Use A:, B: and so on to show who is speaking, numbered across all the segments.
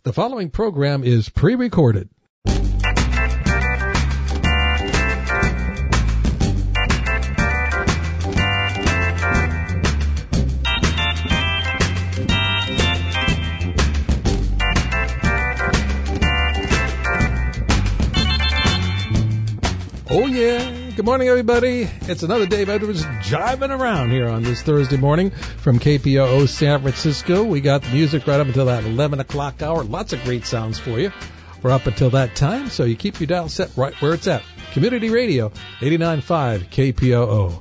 A: The following program is pre-recorded. Oh yeah, good morning everybody. It's another Dave Edwards jiving around here on this Thursday morning from KPOO San Francisco. We got the music right up until that 11 o'clock hour. Lots of great sounds for you. We're up until that time, so you keep your dial set right where it's at. Community Radio, 89.5 KPOO.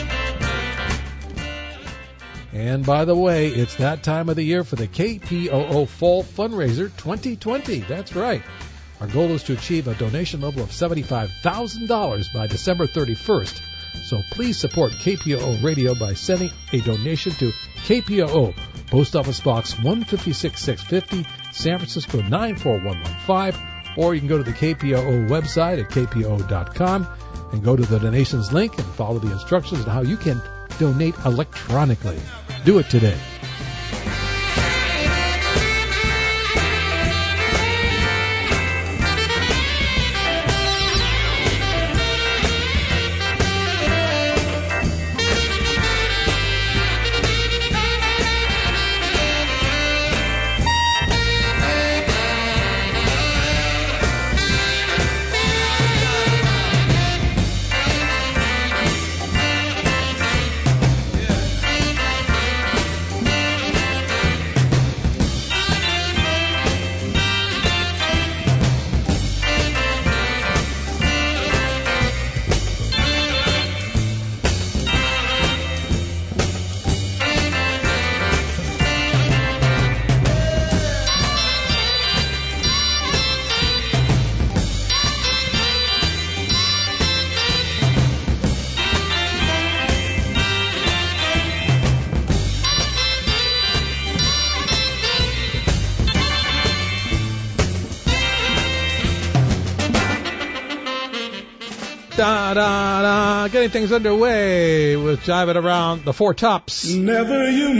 A: And by the way, it's that time of the year for the KPOO Fall Fundraiser 2020. That's right. Our goal is to achieve a donation level of $75,000 by December 31st. So please support KPOO Radio by sending a donation to KPOO, Post Office Box 156650, San Francisco 94115, or you can go to the KPOO website at kpoo.com and go to the donations link and follow the instructions on how you can donate electronically. Do it today. Getting things underway with Jiving Around the Four Tops.
B: Never you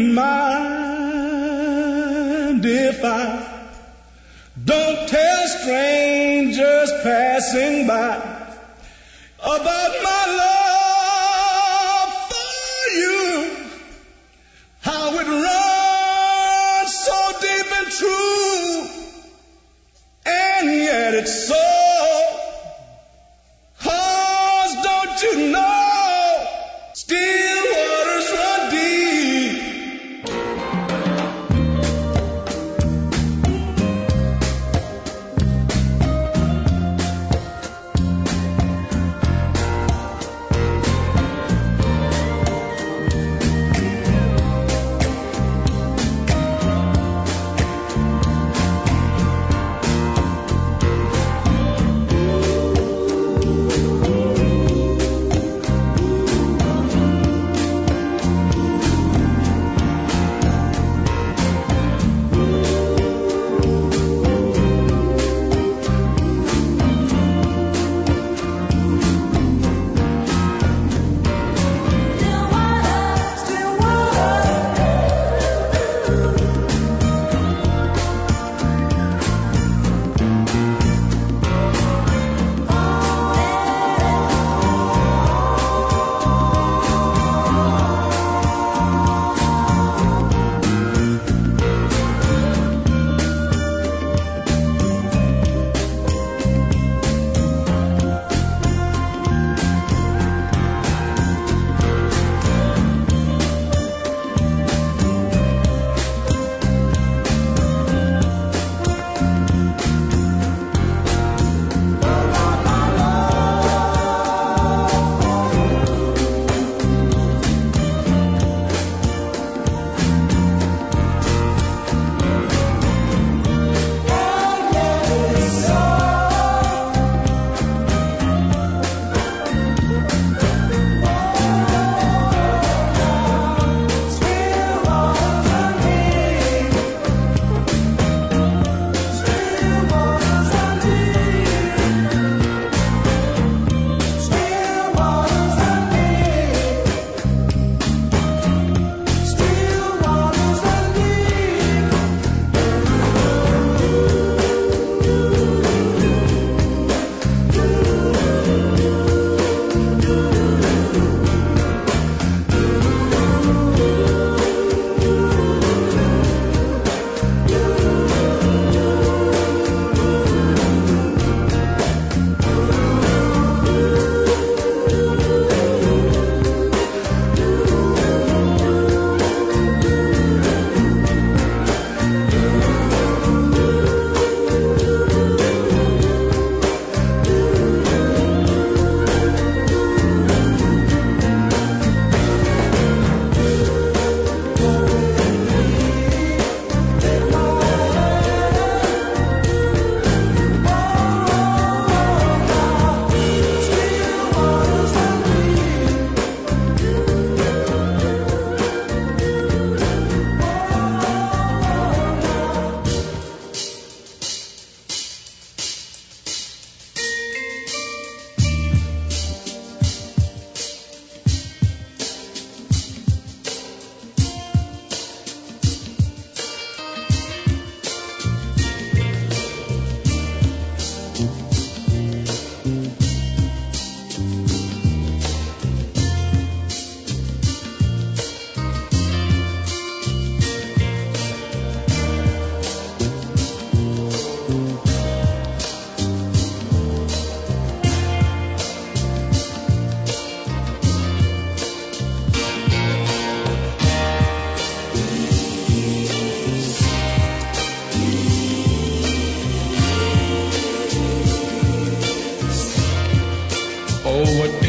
B: mind if I don't tell strangers passing by about my love for you, how it runs so deep and true, and yet it's so. You know, still waters run deep.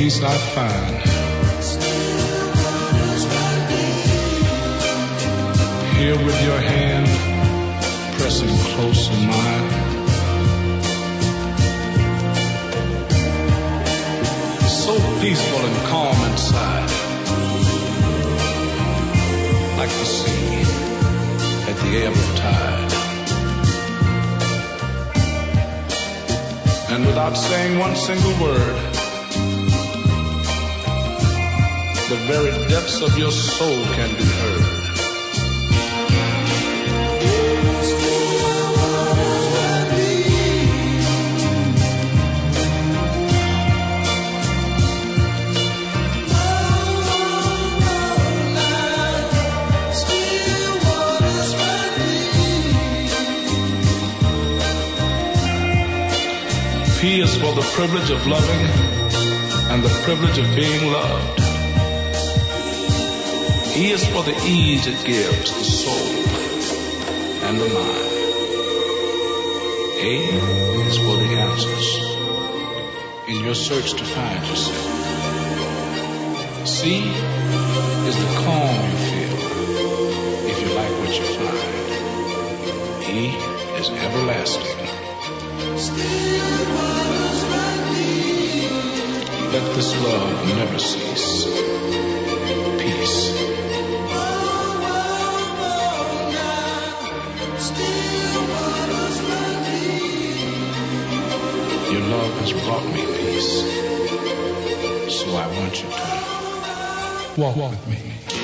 B: peace I find. Here with your hand pressing close in mine. So peaceful and calm inside, like the sea at the ebb of tide. And without saying one single word, the very depths of your soul can be heard. P is for the privilege of loving and the privilege of being loved. E is for the ease it gives the soul and the mind. A is for the answers in your search to find yourself. C is the calm you feel if you like what you find. E is everlasting. Let this love never cease. Peace. Your love has brought me peace, so I want you to walk with me.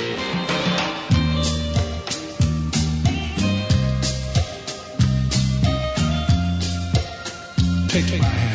B: Take my hand.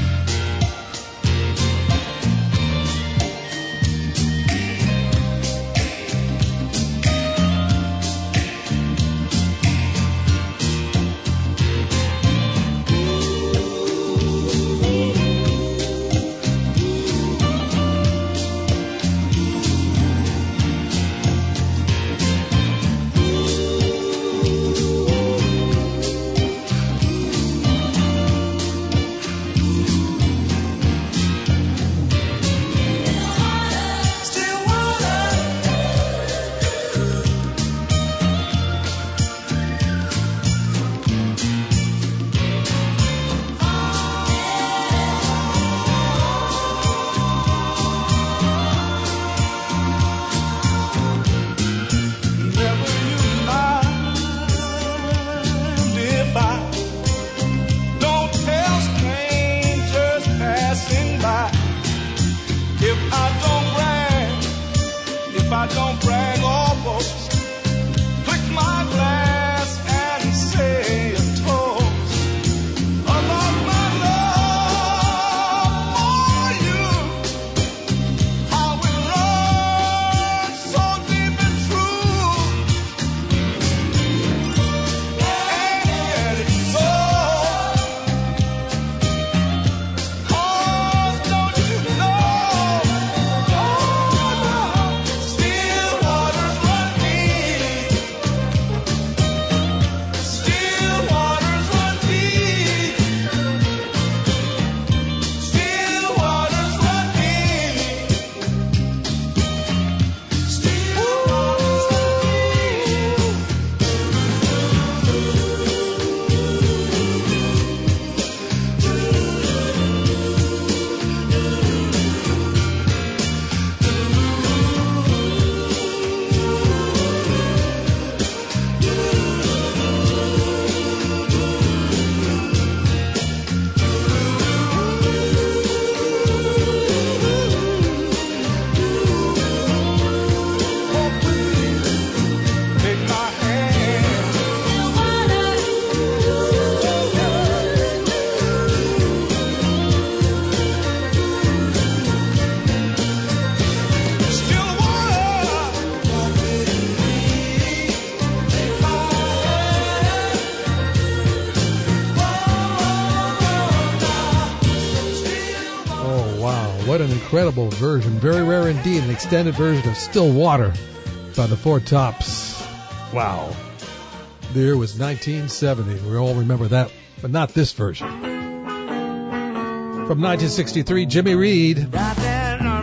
A: What an incredible version. Very rare indeed. An extended version of Still Water by the Four Tops. Wow. The year was 1970. We all remember that, but not this version. From 1963, Jimmy Reed.
C: Driving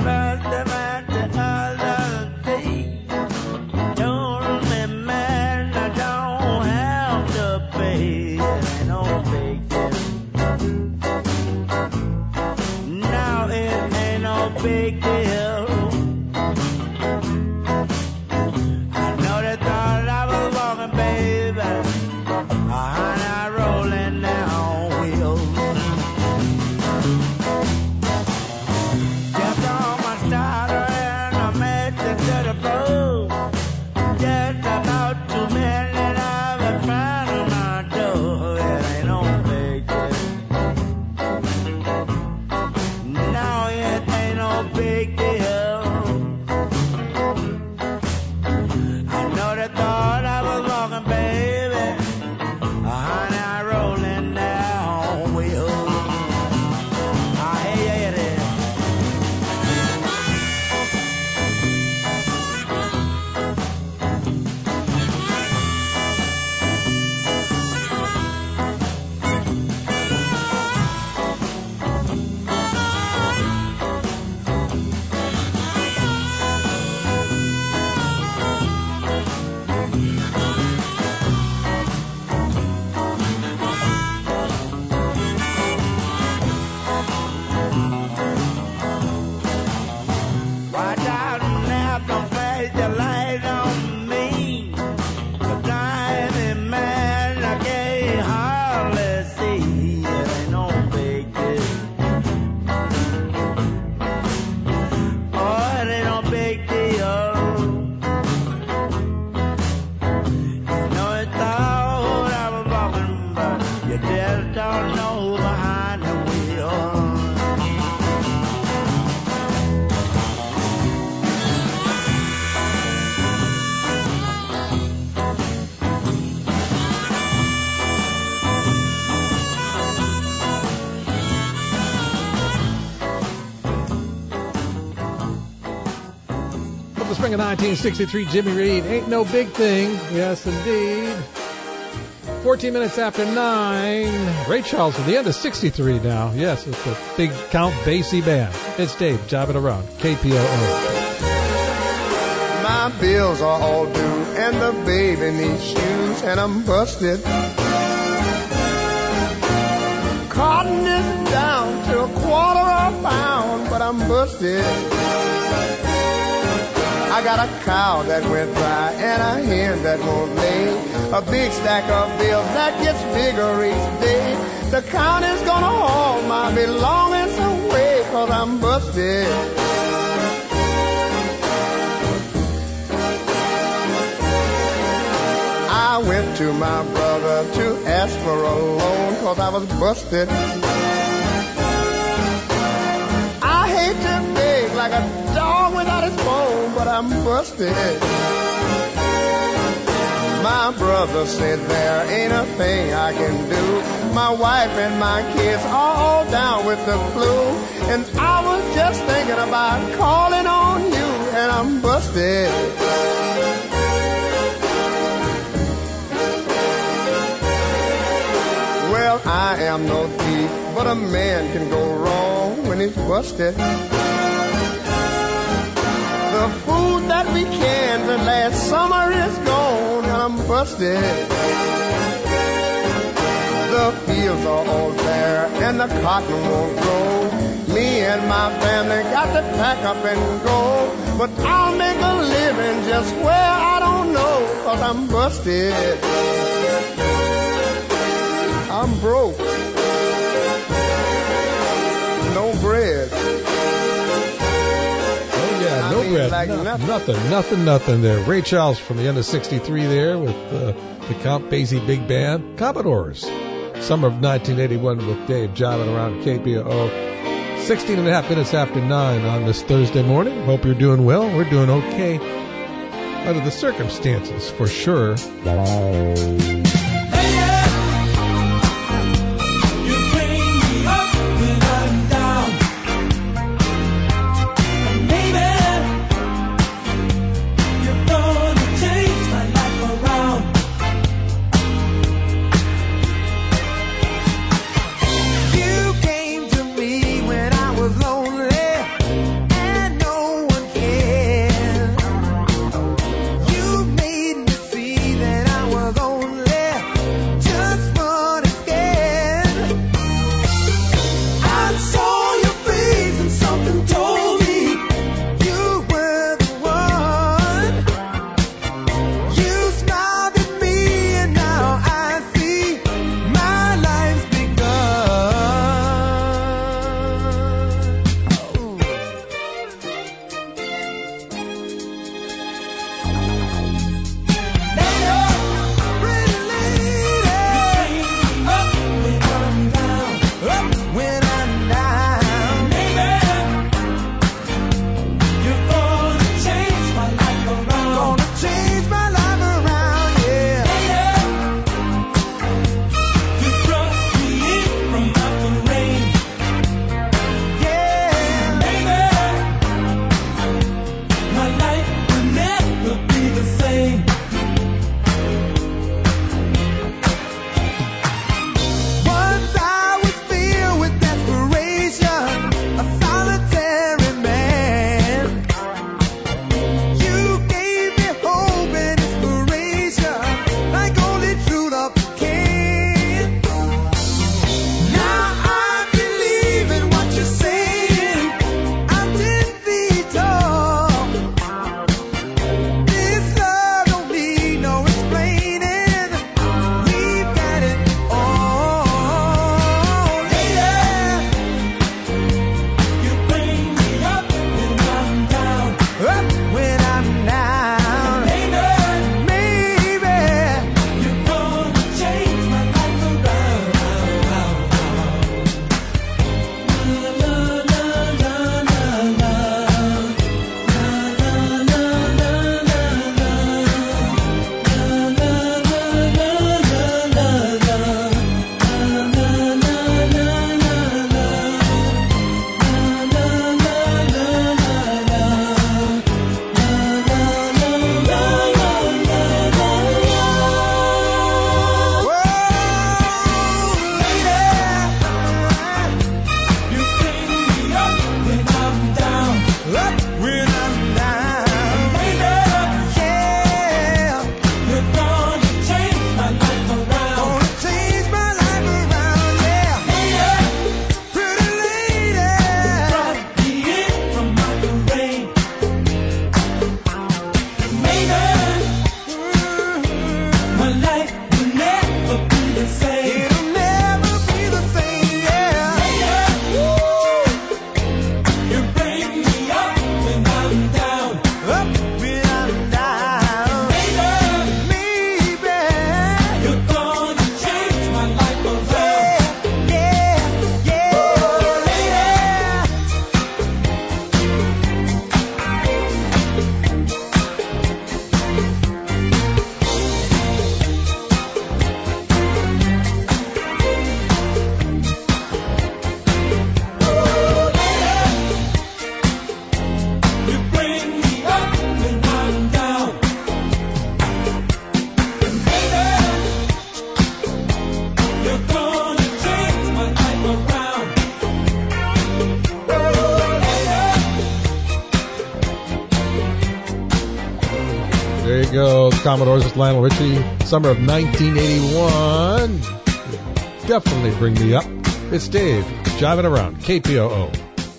C: just don't know behind the wheel.
A: The spring of 1963, Jimmy Reed, Ain't No Big Thing. Yes, indeed. 14 minutes after 9. Ray Charles from the end of 63 now. Yes, it's the big Count Basie band. It's Dave jobbing around. KPOO.
D: My bills are all due and the baby needs shoes and I'm busted. Cotton is down to $0.25 a pound, but I'm busted. I got a cow that went dry and a hen that won't lay. A big stack of bills that gets bigger each day. The county's gonna haul my belongings away 'cause I'm busted. I went to my brother to ask for a loan 'cause I was busted. I hate to beg like a dog without his bone, but I'm busted. My brother said there ain't a thing I can do. My wife and my kids are all down with the flu. And I was just thinking about calling on you, and I'm busted. Well, I am no thief, but a man can go wrong when he's busted. The food that we canned last summer is gone, and I'm busted. The fields are all bare, and the cotton won't grow. Me and my family got to pack up and go. But I'll make a living just where I don't know, 'cause I'm busted. I'm broke. No bread.
A: Yeah, no bread.
D: Like
A: Nothing there. Ray Charles from the end of 63 there with the Count Basie Big Band. Commodores. Summer of 1981 with Dave jobbing around KPOO. 16 and a half minutes after 9 on this Thursday morning. Hope you're doing well. We're doing okay under the circumstances, for sure.
E: You made me see that I was only
A: go. The Commodores with Lionel Richie. Summer of 1981. Definitely bring me up. It's Dave, jiving around, KPOO.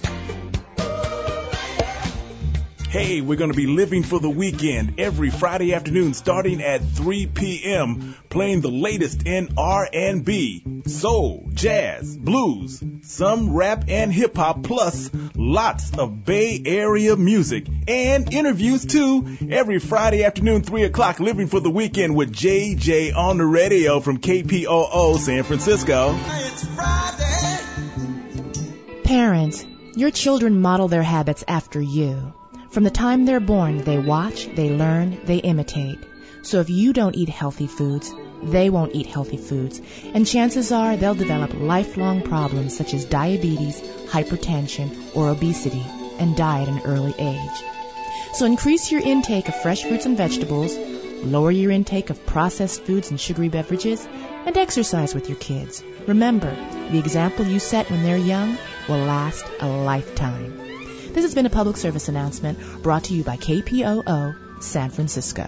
E: Hey, we're going to be living for the weekend every Friday afternoon starting at 3 p.m., playing the latest in R&B, soul, jazz, blues, some rap and hip-hop, plus lots of Bay Area music and interviews, too. Every Friday afternoon, 3 o'clock, living for the weekend with JJ on the radio from KPOO San Francisco.
C: It's Friday.
F: Parents, your children model their habits after you. From the time they're born, they watch, they learn, they imitate. So if you don't eat healthy foods, they won't eat healthy foods. And chances are they'll develop lifelong problems such as diabetes, hypertension, or obesity, and die at an early age. So increase your intake of fresh fruits and vegetables, lower your intake of processed foods and sugary beverages, and exercise with your kids. Remember, the example you set when they're young will last a lifetime. This has been a public service announcement brought to you by KPOO San Francisco.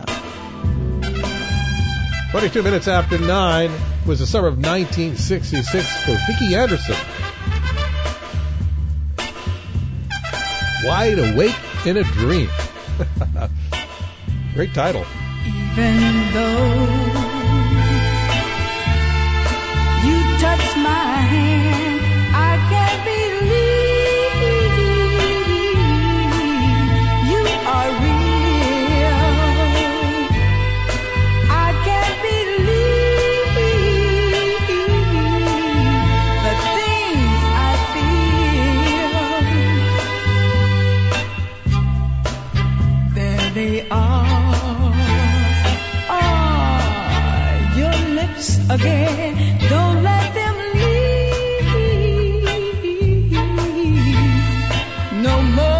A: 22 minutes after 9 was the summer of 1966 for Vicki Anderson. Wide Awake in a Dream. Great title.
G: Even though you touch my hand, I can't believe you are real. I can't believe the things I feel. There they are, your lips again. Don't let them leave no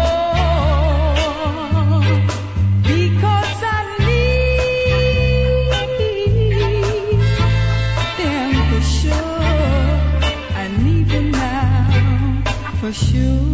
G: more, because I need them for sure. I need them now for sure.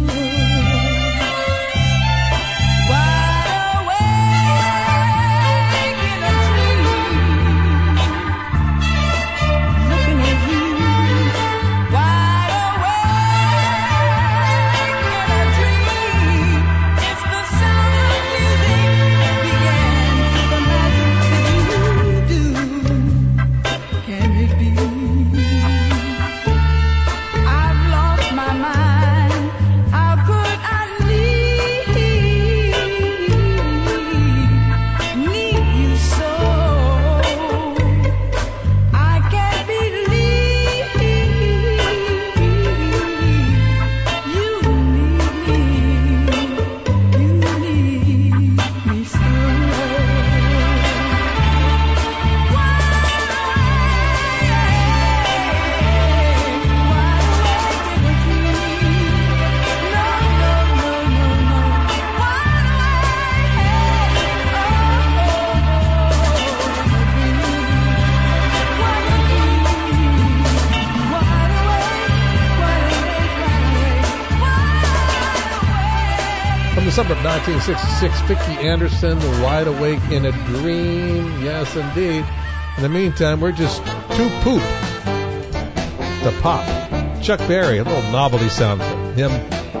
A: Summer of 1966, Vicki Anderson, Wide Awake in a Dream. Yes, indeed. In the meantime, we're just too poop to pop. Chuck Berry, a little novelty sound from him.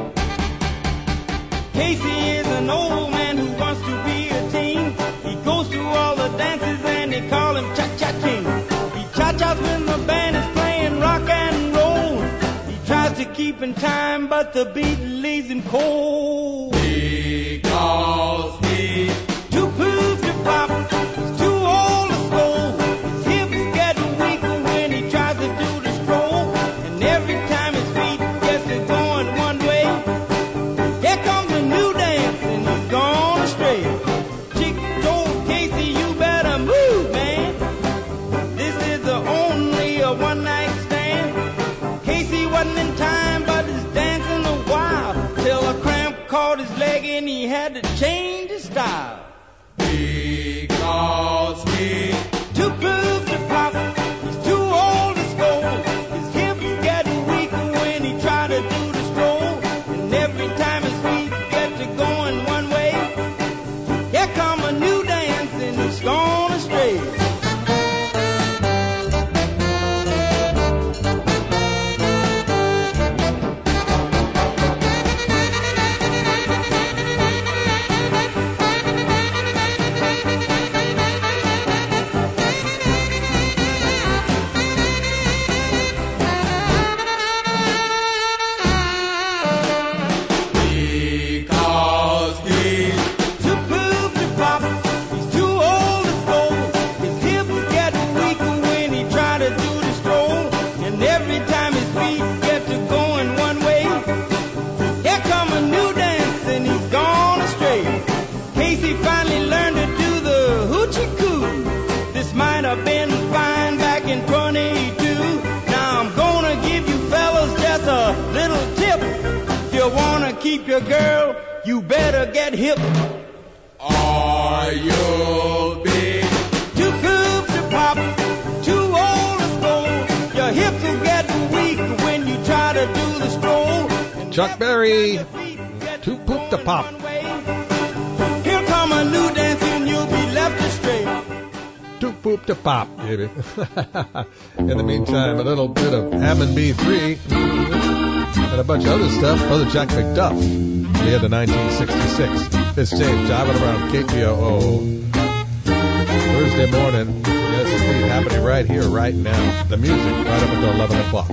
C: Casey is an old man who wants to be a teen. He goes to all the dances and they call him Cha-Cha King. He cha-chas when the band is playing rock and roll. He tries to keep in time, but the beat leaves him cold. Because he's too poop to pop, he's too old to slow. His hips get weaker when he tries to do the stroll. And every time his feet gets to going one way, here comes a new dance and he's gone astray. Chick told Casey, you better move, man. This is only a one-night stand. Casey wasn't in time, but he's dancing a while till a cramp caught his leg and he had to change keep your girl, you better get hip.
H: Or you'll be
C: Too cool to pop, too old to stroll. Your hips will get weak when you try to do the stroll. And
A: Chuck Berry, Too Poop to Pop.
C: Here come a new dance and you'll be left astray.
A: Too Poop to Pop, baby. In the meantime, a little bit of Hammond B3 and a bunch of other stuff. Brother Jack McDuff, the end of 1966. This tape driving around KPOO Thursday morning. Yes, indeed, happening right here, right now. The music right up until 11 o'clock.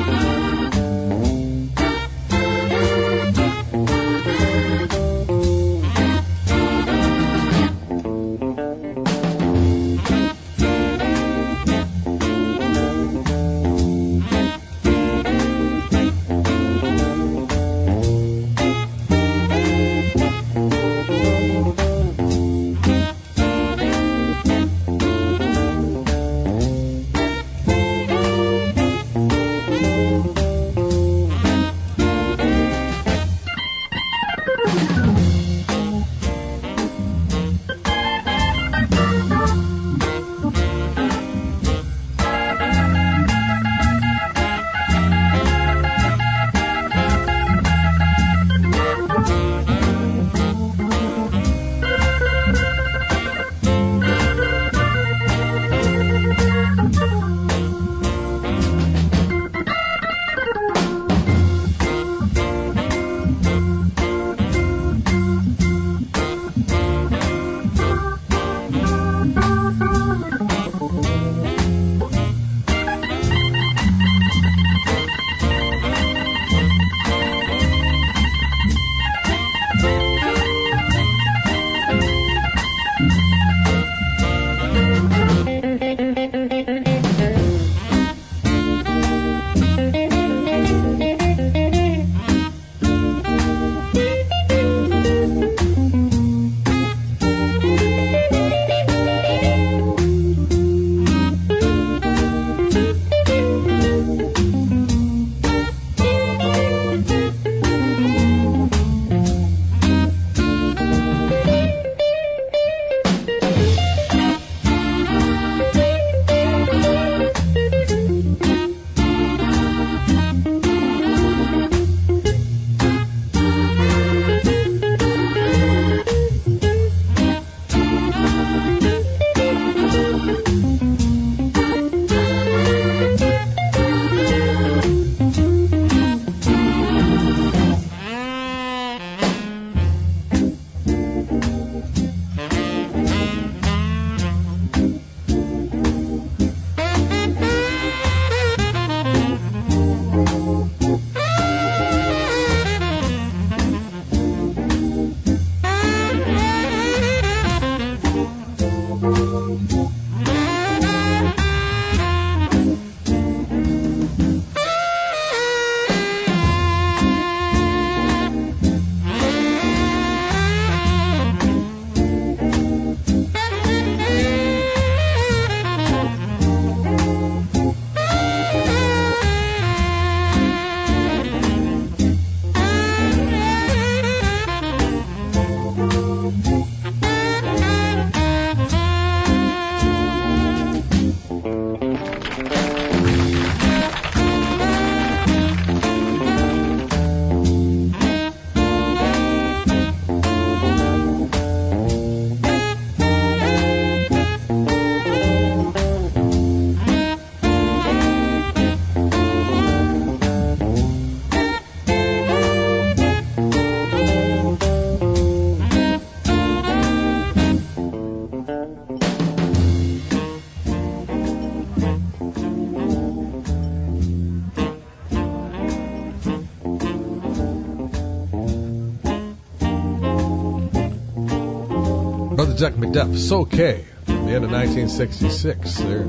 A: Brother Jack McDuff, Soul-K, the end of 1966. There.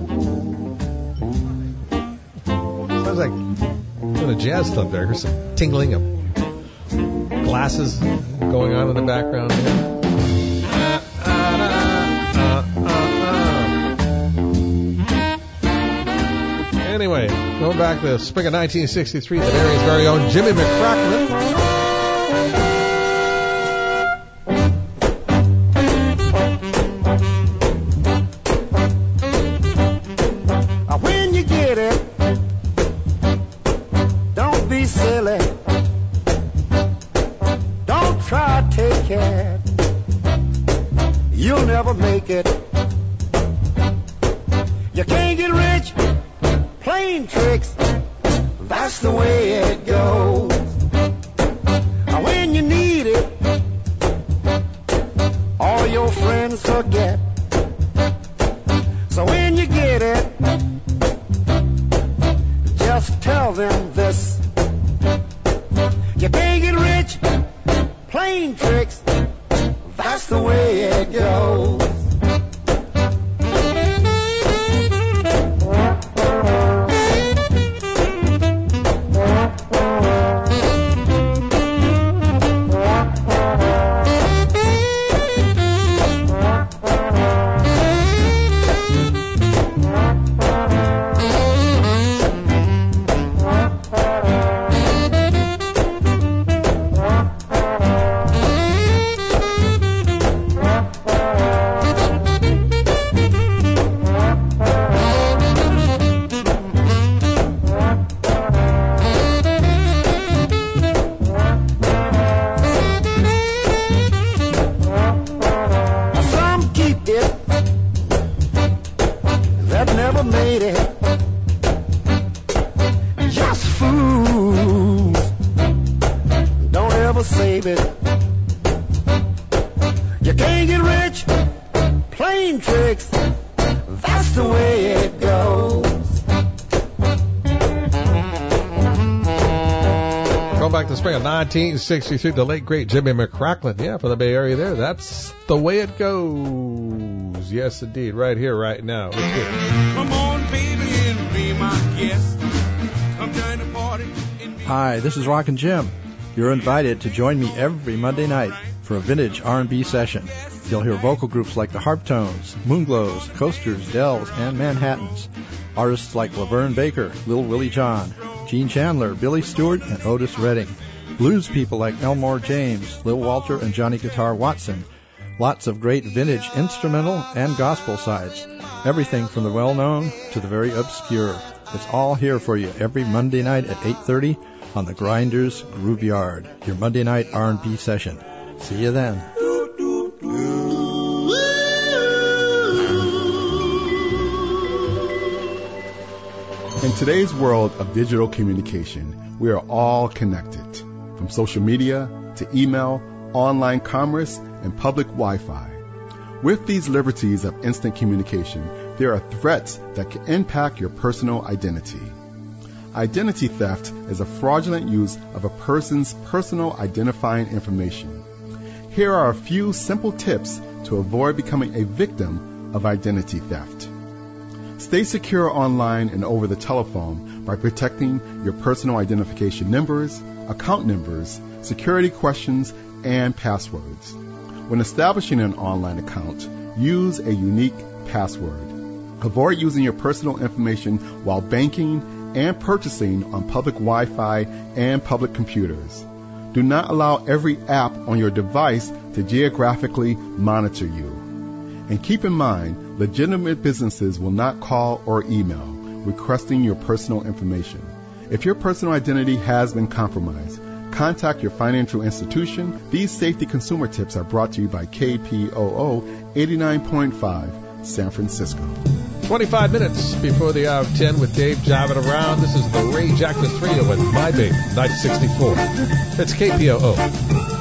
A: Sounds like in a jazz club there. Here's some tingling of glasses going on in the background here. Anyway, going back to the spring of 1963, the area's very own Jimmy McCracken.
D: be silly. Don't try to take it. You'll never make it. You can't get rich playing tricks. That's the way it goes. When you need it, all your friends forget. So when you get it, just tell them this. You can't get rich playing tricks. That's the way it goes.
A: Back to spring of 1963, the late great Jimmy McCracklin. Yeah, for the Bay Area there. That's the way it goes. Yes, indeed. Right here, right now. Let's do it.
H: Come on, baby, and be my guest. Come join the party.
I: Hi, this is Rockin' Jim. You're invited to join me every Monday night for a vintage R&B session. You'll hear vocal groups like the Harptones, Moonglows, Coasters, Dells, and Manhattans. Artists like Laverne Baker, Lil Willie John, Gene Chandler, Billy Stewart, and Otis Redding. Blues people like Elmore James, Lil Walter, and Johnny Guitar Watson. Lots of great vintage instrumental and gospel sides. Everything from the well-known to the very obscure. It's all here for you every Monday night at 8:30 on the Grinders Groove Yard, your Monday night R&B session. See you then.
J: In today's world of digital communication, we are all connected, from social media to email, online commerce, and public Wi-Fi. With these liberties of instant communication, there are threats that can impact your personal identity. Identity theft is a fraudulent use of a person's personal identifying information. Here are a few simple tips to avoid becoming a victim of identity theft. Stay secure online and over the telephone by protecting your personal identification numbers, account numbers, security questions, and passwords. When establishing an online account, use a unique password. Avoid using your personal information while banking and purchasing on public Wi-Fi and public computers. Do not allow every app on your device to geographically monitor you. And keep in mind, legitimate businesses will not call or email requesting your personal information. If your personal identity has been compromised, contact your financial institution. These safety consumer tips are brought to you by KPOO 89.5 San Francisco.
A: 25 minutes before the hour of 10 with Dave driving around. This is the Ray Jackson Trio with My Baby, 1964. It's KPOO.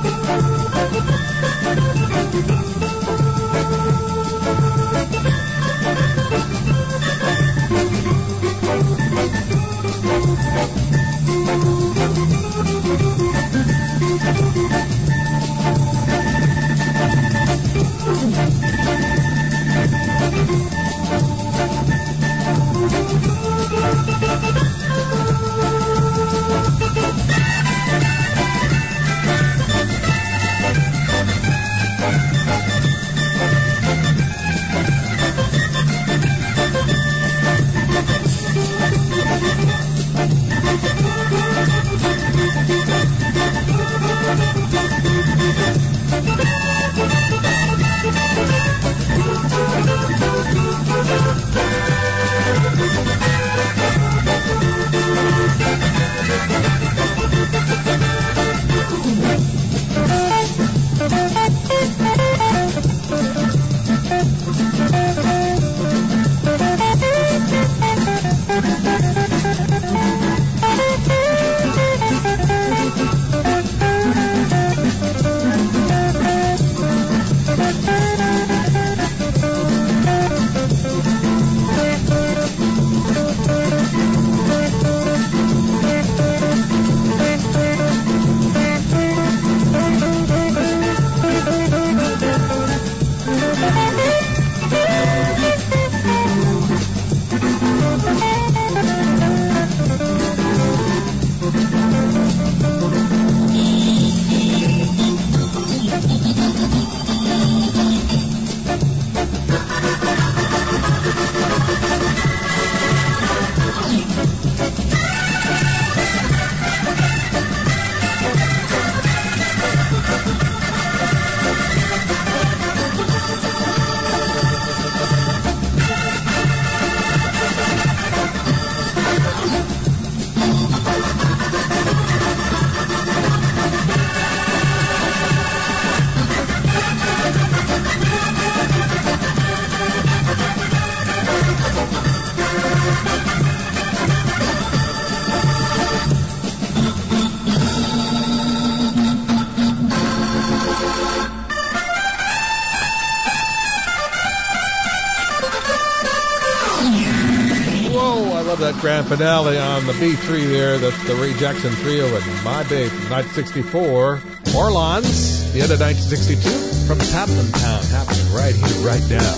A: grand finale on the B3 there. That's the Ray Jackson Trio and My Babe from 1964. Orleans, the end of 1962, from Taplin Town, happening right here, right now.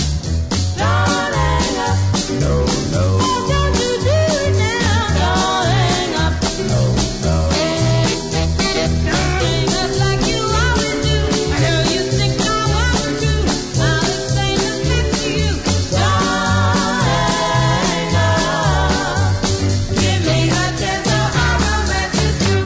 C: No, no. Don't you do it now. Don't hang up. No, no. Hang up like you always do. I know you think I wasn't true. I'll explain the fact to you. Don't hang up. Give me a chance so our romance is through.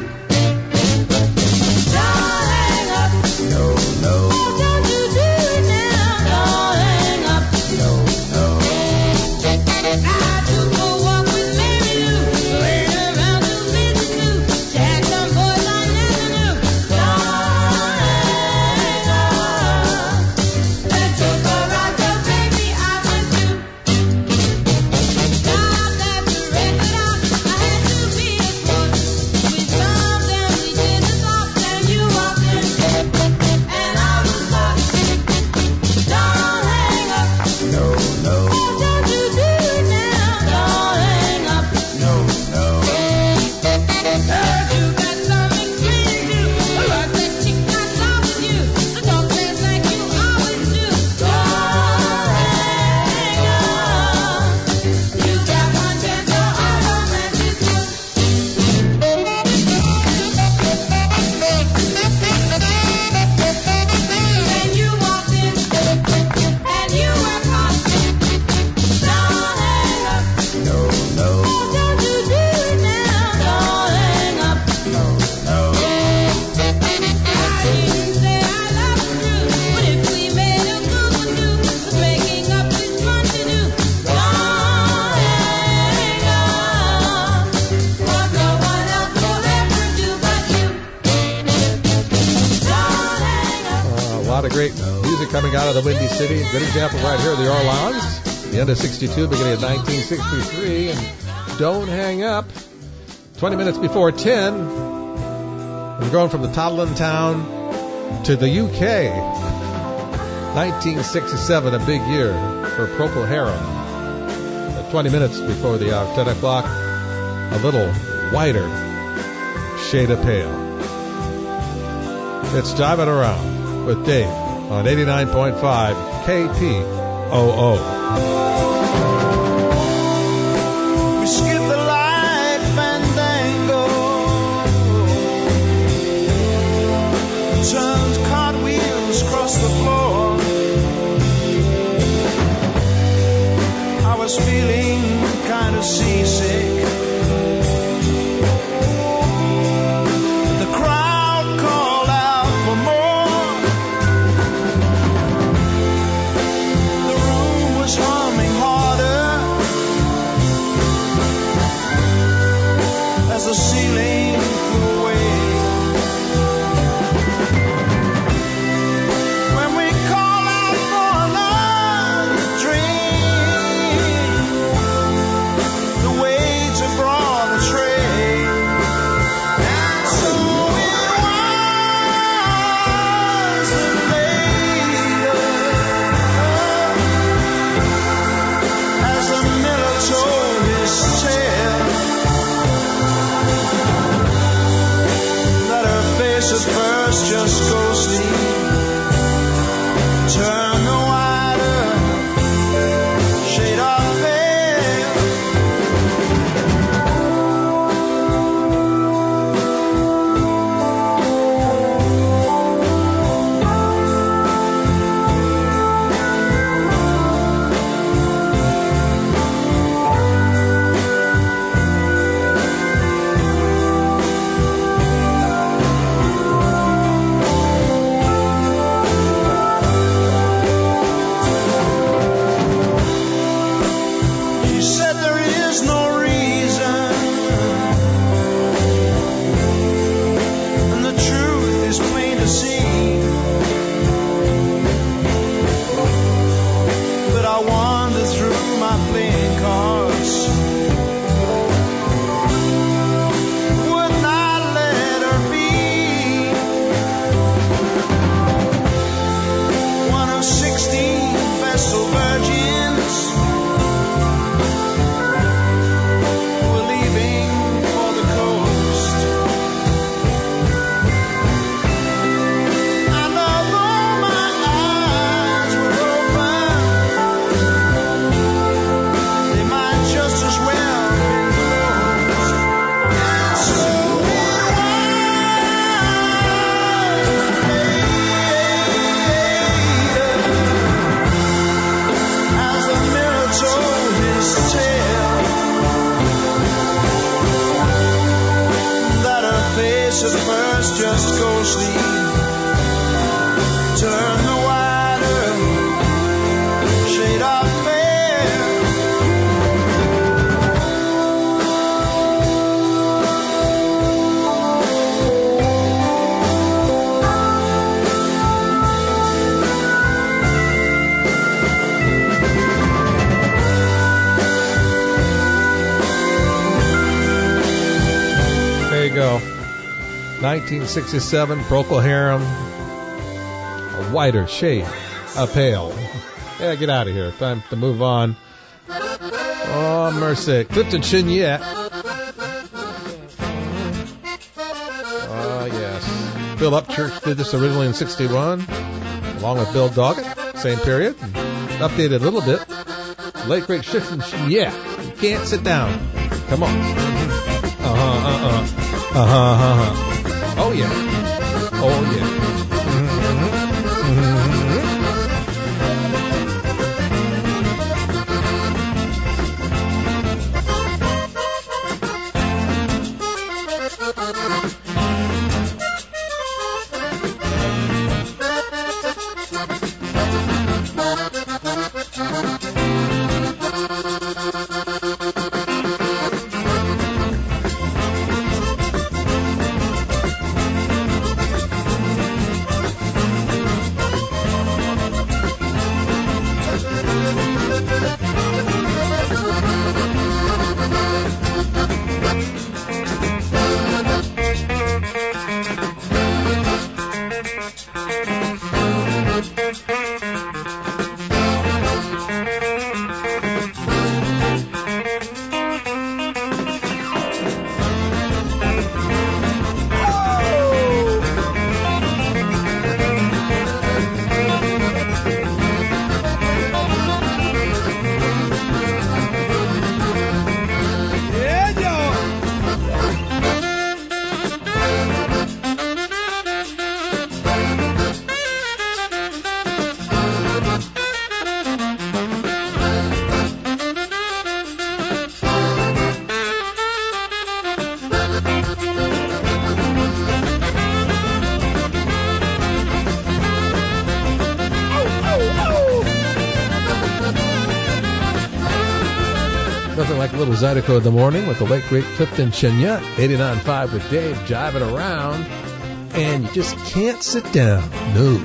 C: Don't hang up. No, no. Don't you do it now. Don't hang up. No, no. I took a walk with Mary Lou, ran around to Midland Zoo, shagged some boys I never knew. Don't hang up. Then took a ride to baby I went to. Stopped at the record shop, I had to be a sport. We jumped and we did the talk, then you walked in, and I was lost. Don't hang up. No, no. Don't you do it now. Don't hang up. No, no. Heard you got something sweet to do. Heard that chick got love with you. So don't dance like you always do. Don't hang up. You got one chance, so our romance is through. Then you walked in, and you were caught. Don't hang up. No, no. Don't you do it now. Don't hang up. No, no. I didn't say I loved you, but if we made a good one too, but breaking up is fun to do. Don't hang up. 'Cause no one else will ever do but you. Don't hang up.
A: A lot of great music coming out of the Windy City. Good example right here, the Orleans. The end of 62, beginning of 1963. And Don't Hang Up. 20 minutes before 10. We're going from the Toddlin Town to the UK. 1967, a big year for Procol Harum. 20 minutes before the hour, 10 o'clock, a little whiter shade of pale. It's Jiving Around with Dave on 89.5 KPOO.
C: We skip the light fandango, turns cartwheels across the floor. I was feeling kind of seasick. The crowd called out for more. The room was humming harder as the ceiling flew away. When we call out for another drink, the waiter brought a tray. And so it was that later, as the miller told his tale,
K: guess at first just go sleep. Turn the wider shade of fair.
A: There you go. 1967, Procol Harum, A Whiter Shade of Pale. Yeah, get out of here. Time to move on. Oh, mercy. Clifton Chenier. Oh, yes. Bill Upchurch did this originally in 61, along with Bill Doggett, same period. Updated a little bit. Late great Clifton Chenier. You can't sit down. Come on. Oh, yeah. Oh, yeah. Nothing like a little Zydeco in the morning with the late great Clifton Chenier, 89.5 with Dave, jiving around, and you just can't sit down. No.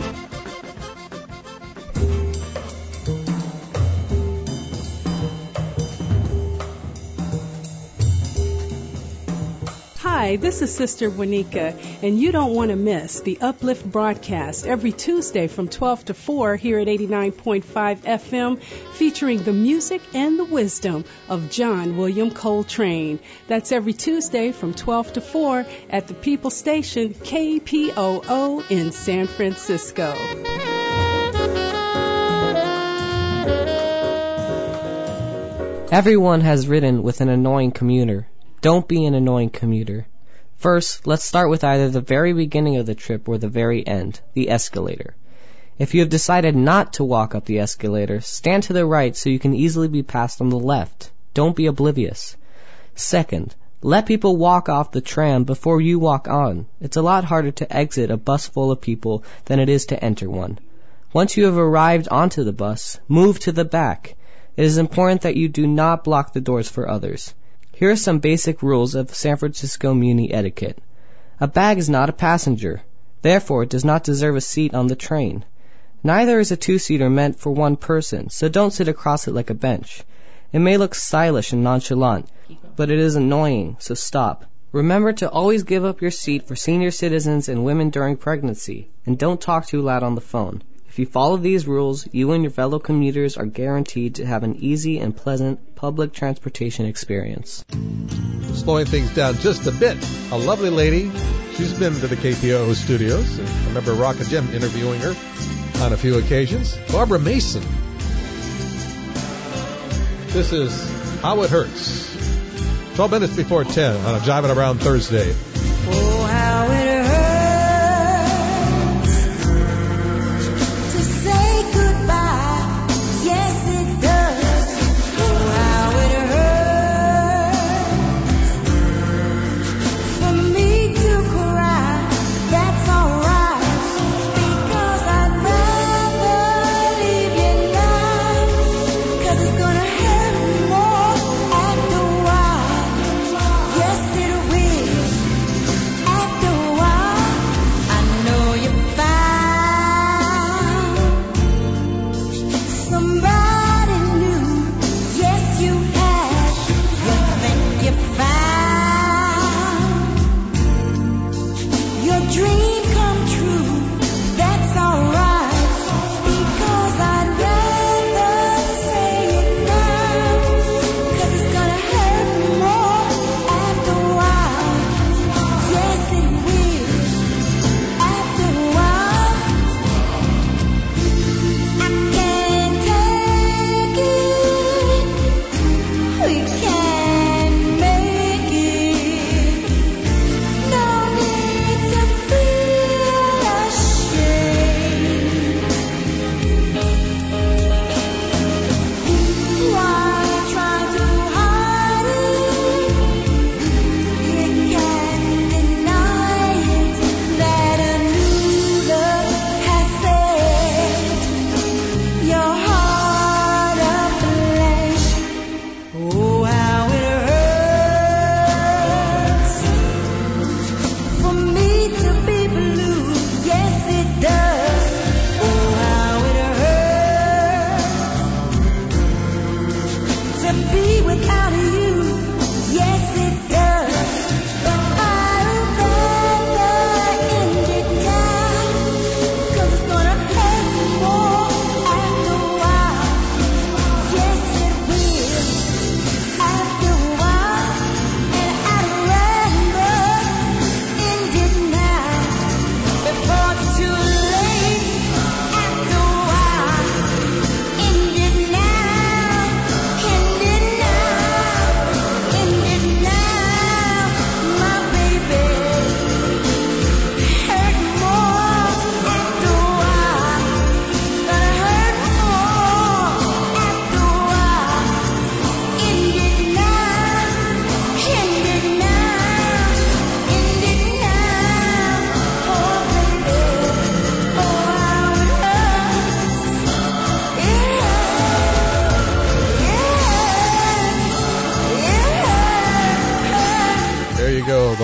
L: Hi, this is Sister Juanica, and you don't want to miss the Uplift broadcast every Tuesday from 12 to 4 here at 89.5 FM, featuring the music and the wisdom of John William Coltrane. That's every Tuesday from 12 to 4 at the People Station, KPOO in San Francisco.
M: Everyone has ridden with an annoying commuter. Don't be an annoying commuter. First, let's start with either the very beginning of the trip or the very end, the escalator. If you have decided not to walk up the escalator, stand to the right so you can easily be passed on the left. Don't be oblivious. Second, let people walk off the tram before you walk on. It's a lot harder to exit a bus full of people than it is to enter one. Once you have arrived onto the bus, move to the back. It is important that you do not block the doors for others. Here are some basic rules of San Francisco Muni etiquette. A bag is not a passenger. Therefore, it does not deserve a seat on the train. Neither is a two-seater meant for one person, so don't sit across it like a bench. It may look stylish and nonchalant, but it is annoying, so stop. Remember to always give up your seat for senior citizens and women during pregnancy, and don't talk too loud on the phone. If you follow these rules, you and your fellow commuters are guaranteed to have an easy and pleasant public transportation experience.
A: Slowing things down just a bit, a lovely lady. She's been to the KPOO studios. I remember Rock and Jim interviewing her on a few occasions. Barbara Mason. This is How It Hurts. 12 minutes before 10 on a Jiving Around Thursday.
C: Oh, how it hurts to say goodbye. Yes, it does. Oh, how it hurts for me to cry.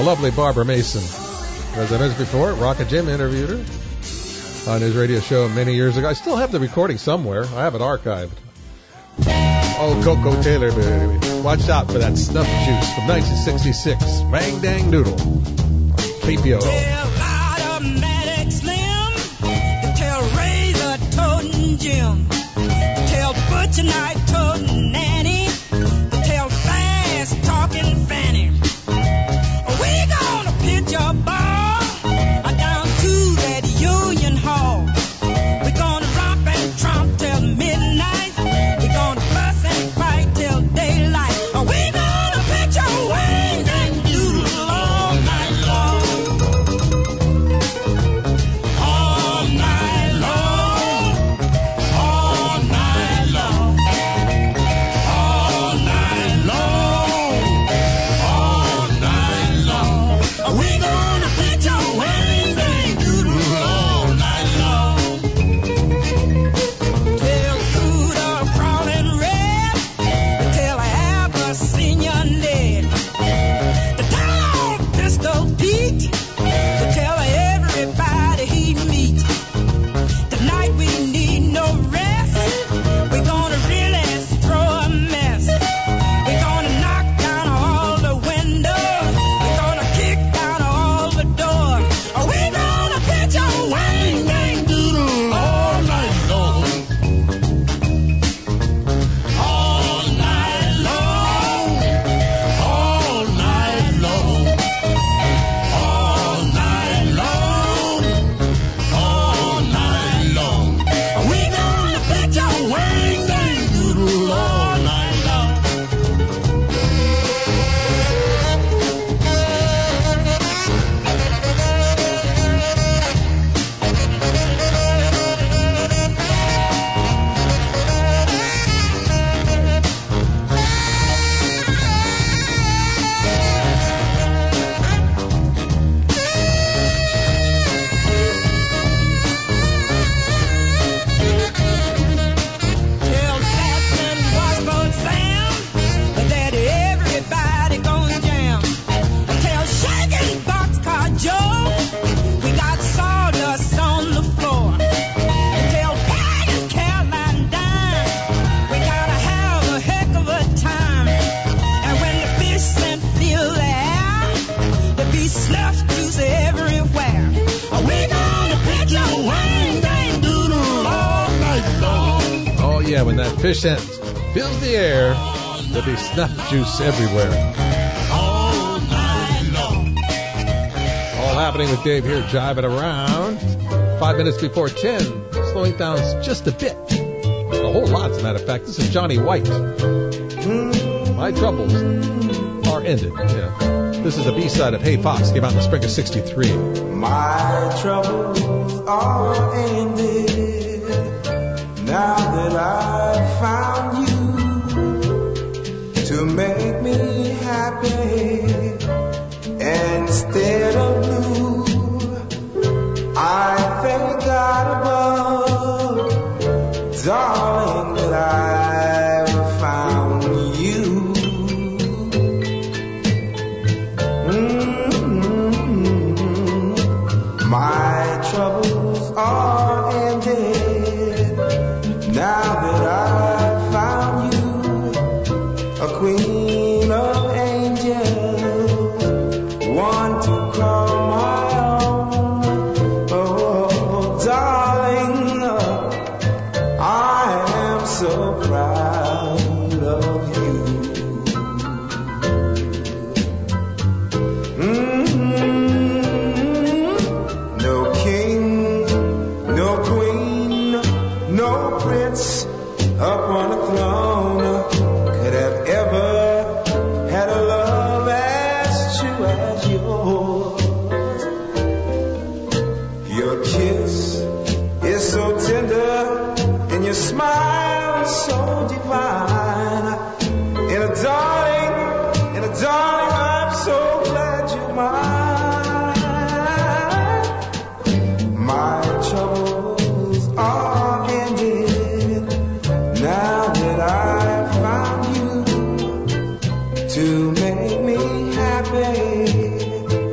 A: lovely Barbara Mason. As I mentioned before, Rocket Jim interviewed her on his radio show many years ago. I still have the recording somewhere. I have it archived. Oh, Coco Taylor, baby. Watch out for that Snuff Juice from 1966. Bang Dang Doodle. KPOO.
N: Tell Automatic Slim. Tell Razor Toting Jim. Tell Butcher Knife Toting Nanny. Tell Fast Talking Fanny. We gonna pitch a ball down to that Union Hall. We gonna romp and tromp till midnight. We gonna fuss and fight till daylight. We gonna pitch a wings and doodle all night long. All night long. All night long. All night long. All night long. We gonna pitch a wings and doodle all night long. Tell Cooter crawling red. Tell Abyssinia Ned. Tell Pistol Pete. Tell everybody he meet. Tonight we need no rest. We're gonna really throw a mess. We're gonna knock down all the windows. We're gonna kick down all the doors. We're gonna pitch a wang dang doodle all night long. All night long. All night long. All night long. All night long. We gonna pitch a wang dang doodle all night long. Tell Captain Washboard Sam that everybody gonna jam. Tell Shaking Boxcar Joe we got sawdust on the floor. Tell Pat and Caroline Dime we gotta have a heck of a time. And when the fish scent fill the air, there be snuff juice everywhere. We gonna pitch a wang dang doodle all night long.
A: Oh, yeah, when that fish scent fills the air, there'll be snuff juice everywhere.
N: All night long.
A: All happening with Dave here, jiving around. 5 minutes before 10, slowing down just a bit. A whole lot, as a matter of fact. This is Johnny White. My troubles are ended. Yeah. This is the B-side of Hey Fox, came out in the spring of 63.
K: My troubles are ended now that I've found you to make me happy instead of blue. I thank God above, darling, that I've found you. My troubles are ended now that I've found you, a queen of angels, one to call my own. Oh, darling, I am so proud of you. No king, no queen, no prince up on the throne could have ever had a love as true as yours. Your kiss is so tender and your smile is so divine. And a darling, I'm so glad you're mine. My troubles are ended now that I've found you to make me happy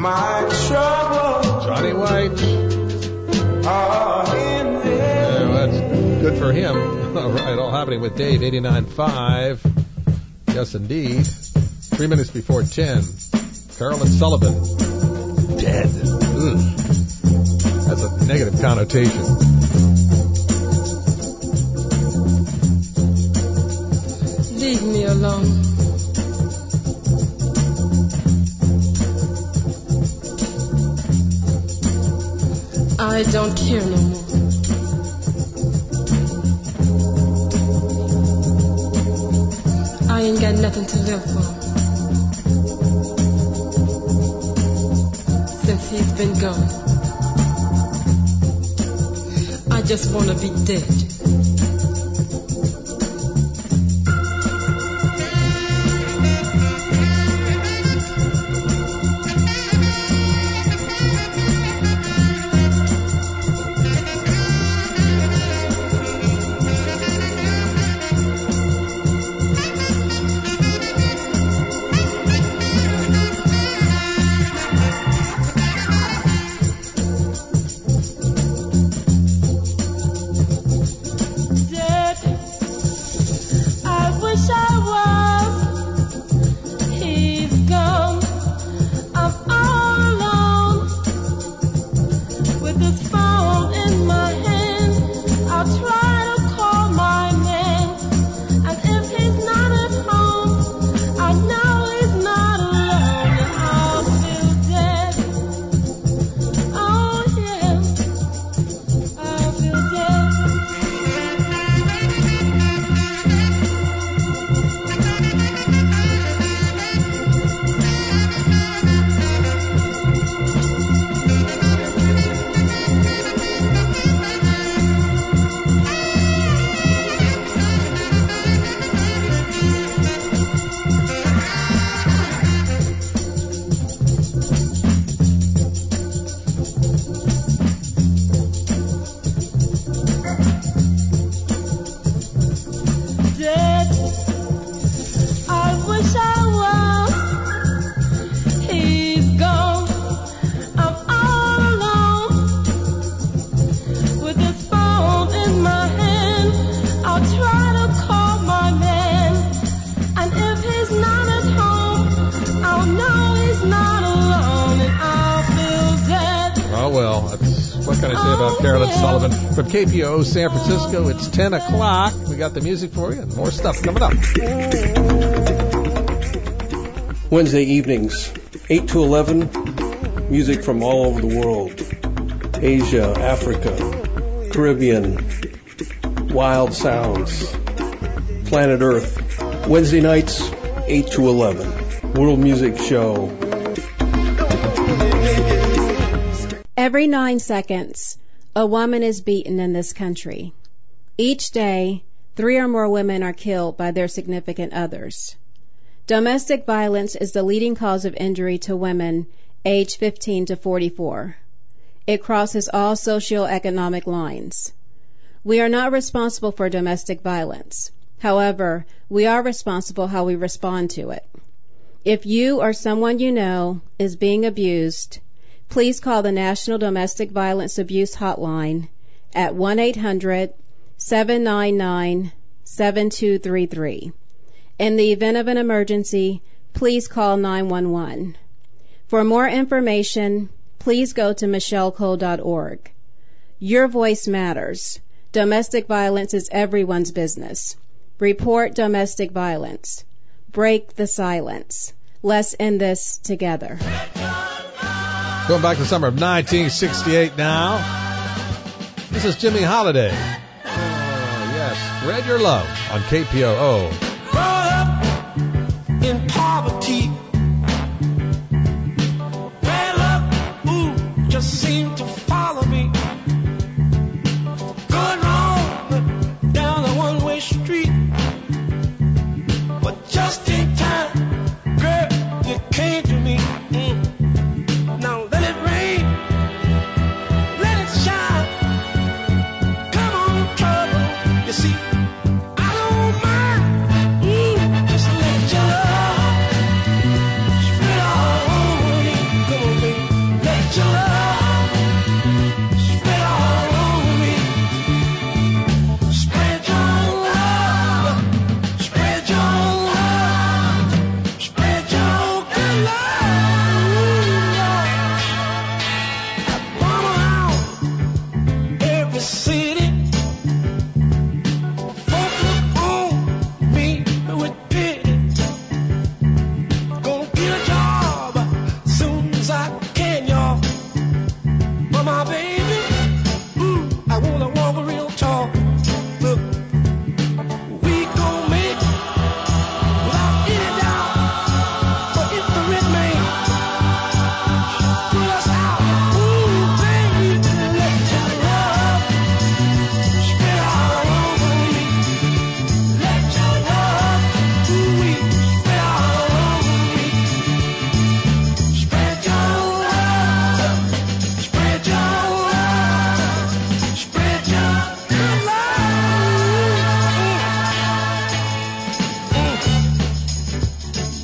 K: My troubles
A: Johnny White.
K: are in there.
A: Yeah, that's good for him. All right, all happening with Dave, 89.5. Yes, indeed. 3 minutes before 10. Carolyn Sullivan, dead. Ugh. That's a negative connotation.
O: Leave me alone. I don't care no more. I ain't got nothing to live for. Since he's been gone, I just want to be dead.
A: From KPOO San Francisco, it's 10 o'clock. We got the music for you and more stuff coming up.
P: Wednesday evenings, 8 to 11, music from all over the world. Asia, Africa, Caribbean, wild sounds, planet Earth. Wednesday nights, 8 to 11, World Music Show.
Q: Every 9 seconds, a woman is beaten in this country. Each day, 3 or more women are killed by their significant others. Domestic violence is the leading cause of injury to women aged 15 to 44. It crosses all socioeconomic lines. We are not responsible for domestic violence. However, we are responsible how we respond to it. If you or someone you know is being abused, please call the National Domestic Violence Abuse Hotline at 1-800-799-7233. In the event of an emergency, please call 911. For more information, please go to michellecole.org. Your voice matters. Domestic violence is everyone's business. Report domestic violence. Break the silence. Let's end this together.
A: Going back to the summer of 1968 now. This is Jimmy Holiday. Yes, Spread Your Love on KPOO.
N: Brought up in poverty. Bad luck, just seemed to follow me. Going on down a one-way street. But just in time, girl, you came to me. Now let it rain, let it shine. Come on, trouble, you see, I don't mind. Just let your love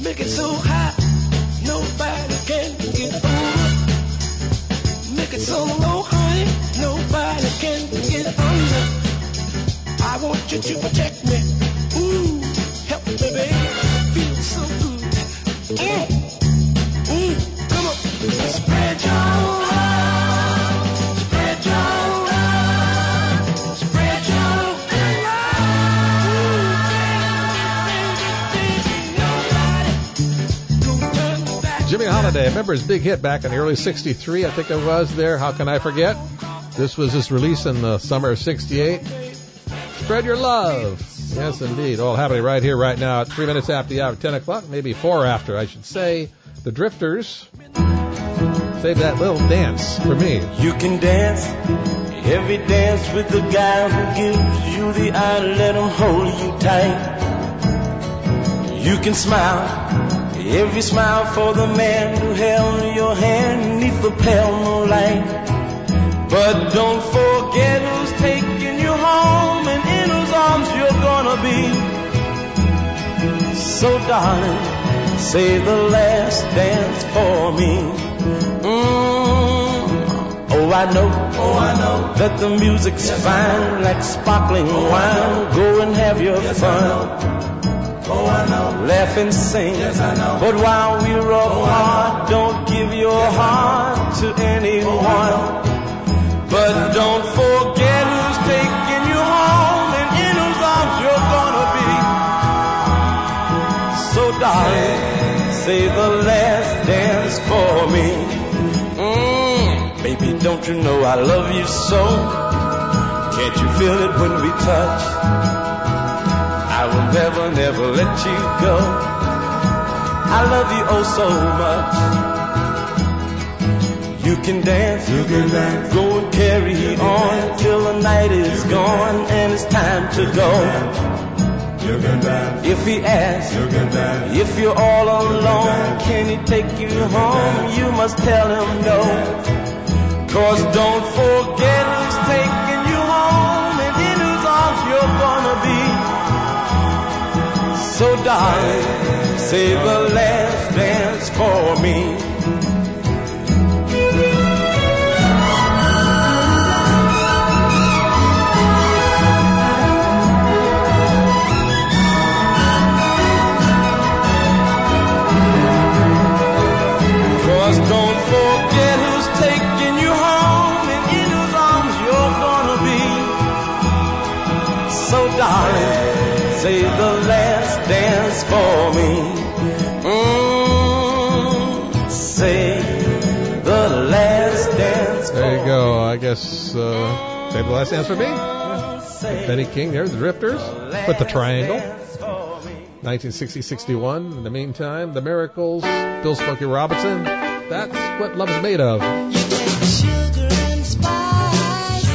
K: Make it so hot, nobody can get over. Make it so low, honey, nobody can get under. I want you to protect me. Ooh, help me, baby. Feel so good. Come on. Spread your love. Spread your love. Spread your love.
A: Jimmy Holiday, remember his big hit back in the early 63, I think it was there, How Can I Forget? This was his release in the summer of 68. Spread your love. Yes, indeed. All happening right here, right now, at 3 minutes after the hour, 10 o'clock, maybe 4 after, I should say. The Drifters. Save that little dance for me.
K: You can dance, every dance with the guy who gives you the eye, let him hold you tight. You can smile, every smile for the man who held your hand neath the pale moonlight. But don't forget who's taking you home and in whose arms you're gonna be. So darling, say the last dance for me. Oh, I know that the music's fine, like sparkling wine. Go and have your fun. Oh, I know. Laugh and sing. Yes, I know. But while we're apart, don't give your heart to anyone. But don't forget who's taking you home and in whose arms you're gonna be. So darling, say the last dance for me. Baby, don't you know I love you so? Can't you feel it when we touch? I will never, never let you go. I love you oh so much. You can dance, go and carry on till the night is gone and it's time to go. If he asks, if you're all alone, can he take you home? You must tell him no. 'Cause don't forget who's taking you home and in whose arms you're gonna be. So darling, say the last dance for me. Don't forget who's taking you home and in whose arms you're gonna be. So darling, say the last dance for me. Say the last dance for me.
A: There you go. I guess say the last dance for me. Benny King there, the Drifters, with the triangle. 1960-61. In the meantime, the Miracles, Bill Smokey Robinson. That's what love's made of.
N: Sugar and spice,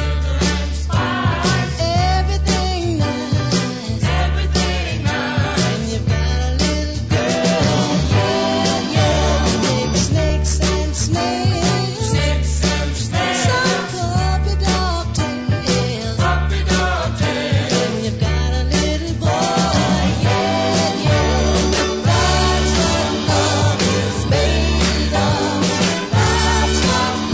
N: everything nice, and you've got a little girl, yeah, big snakes and snails, some puppy dog tails, and you've got a little boy, yeah, that's what love is made of. That's what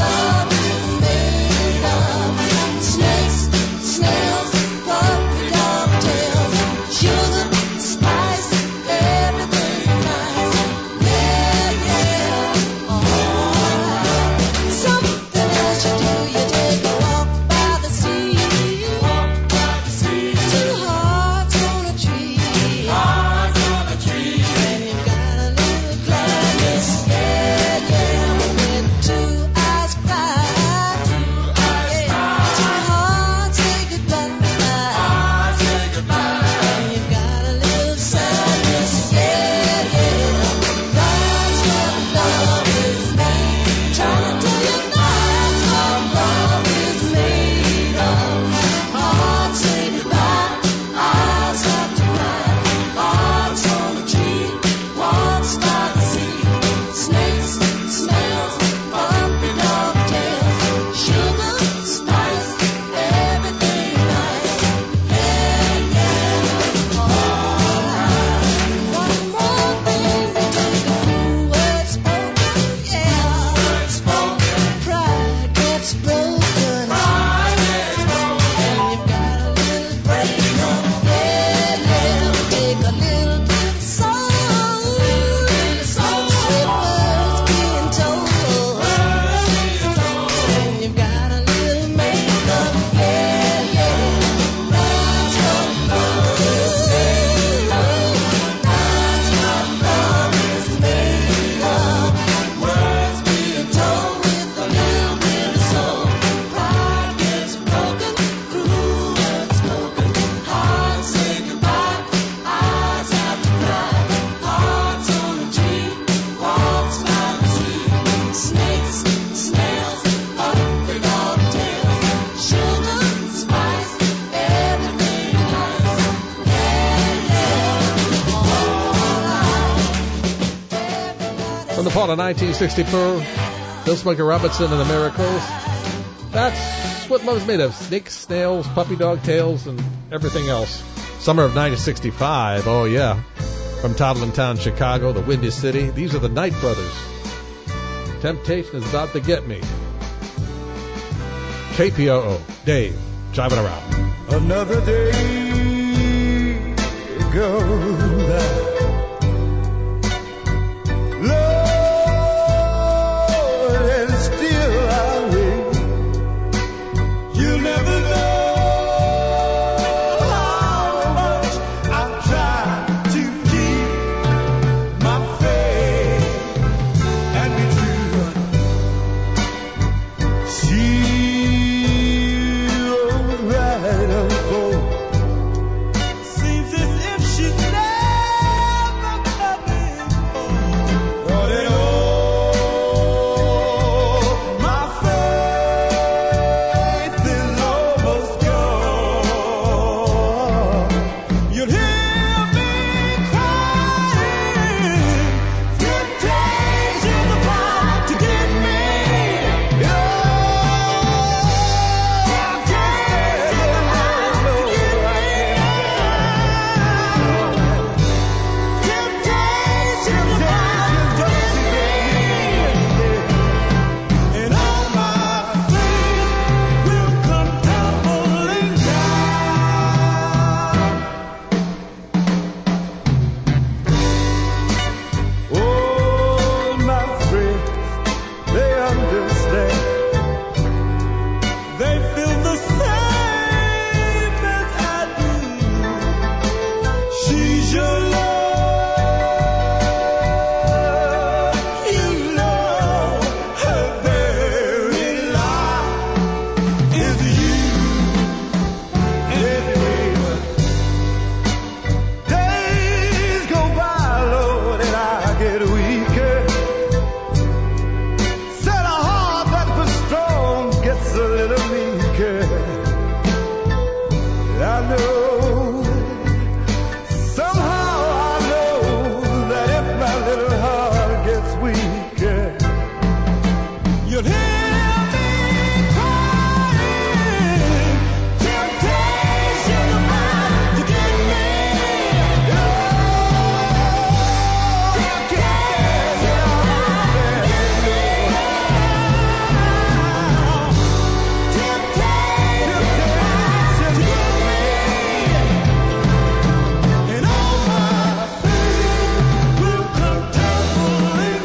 A: From the fall of 1964, Bill Smokey Robinson and the Miracles. That's what love's made of. Snakes, snails, puppy dog tails, and everything else. Summer of 1965, oh yeah. From Toddlin Town, Chicago, the Windy City. These are the Knight Brothers. Temptation is about to get me. KPOO, Dave, driving around.
C: Another day goes by. Lord, and still I wait. You'll never know how much I've tried to keep my faith and be true. She'll ride on board. Seems as if she's never coming home. Lord, and oh, my faith is almost gone. You'll hear me crying. Temptation's about to get me. Oh, temptation's about to get me. Temptation's about to get me. And all my faith will come tumbling down. Oh, my friends, they understand. They feel the same as I do. She's your love. You know her very life is you. Anyway, days go by, Lord, and I get weaker. Said a heart that was strong gets a little weaker. I know, somehow I know that if my little heart gets weaker, you'll hear me crying. Temptation's about to get me. Oh, temptation's about to get me. Temptation's about to get me. And all my faith will come tumbling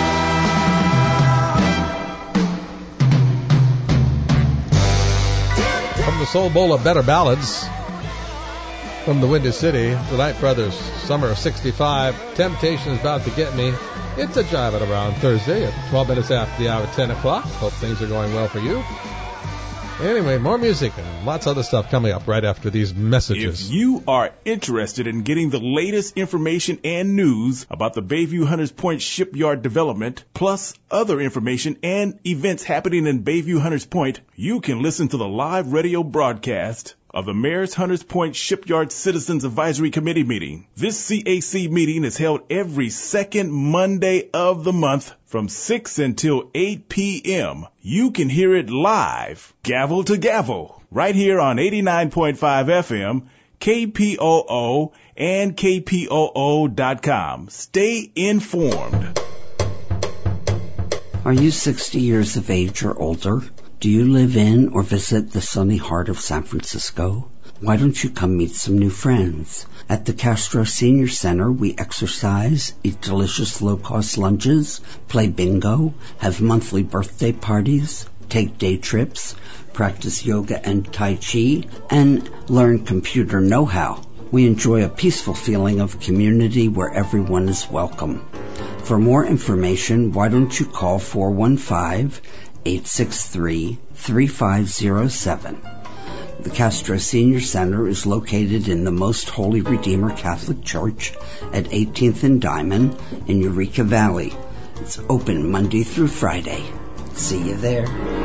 C: down.
A: From the Soul Bowl of Better Ballads, from the Windy City, the Knight Brothers, summer of 65, Temptation is about to get me. It's a Jiving Around Thursday at 12 minutes after the hour, 10 o'clock. Hope things are going well for you. Anyway, more music and lots of other stuff coming up right after these messages.
E: If you are interested in getting the latest information and news about the Bayview Hunters Point Shipyard development, plus other information and events happening in Bayview Hunters Point, you can listen to the live radio broadcast of the Mayor's Hunters Point Shipyard Citizens Advisory Committee meeting. This CAC meeting is held every second Monday of the month from 6 until 8 p.m. You can hear it live, gavel to gavel, right here on 89.5 FM, KPOO, and KPOO.com. Stay informed.
R: Are you 60 years of age or older? Do you live in or visit the sunny heart of San Francisco? Why don't you come meet some new friends? At the Castro Senior Center, we exercise, eat delicious low-cost lunches, play bingo, have monthly birthday parties, take day trips, practice yoga and Tai Chi, and learn computer know-how. We enjoy a peaceful feeling of community where everyone is welcome. For more information, why don't you call 415-863-3507. The Castro Senior Center is located in the Most Holy Redeemer Catholic Church at 18th and Diamond in Eureka Valley. It's open Monday through Friday. See you there.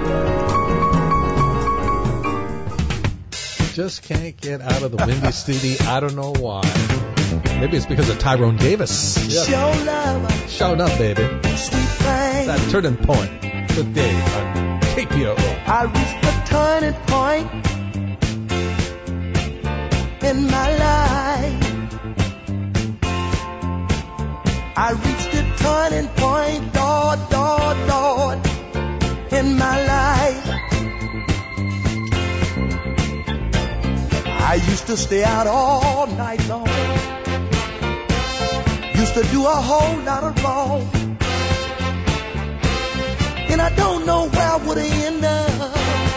A: Just can't get out of the Windy City. I don't know why. Maybe it's because of Tyrone Davis.
C: Show love,
A: Showing up, baby.
C: Sweet thing.
A: That turning point with Dave on KPOO.
C: I reached the turning point in my life. I reached the turning point, Lord, in my life. I used to stay out all night long. Used to do a whole lot of wrong. And I don't know where I would end up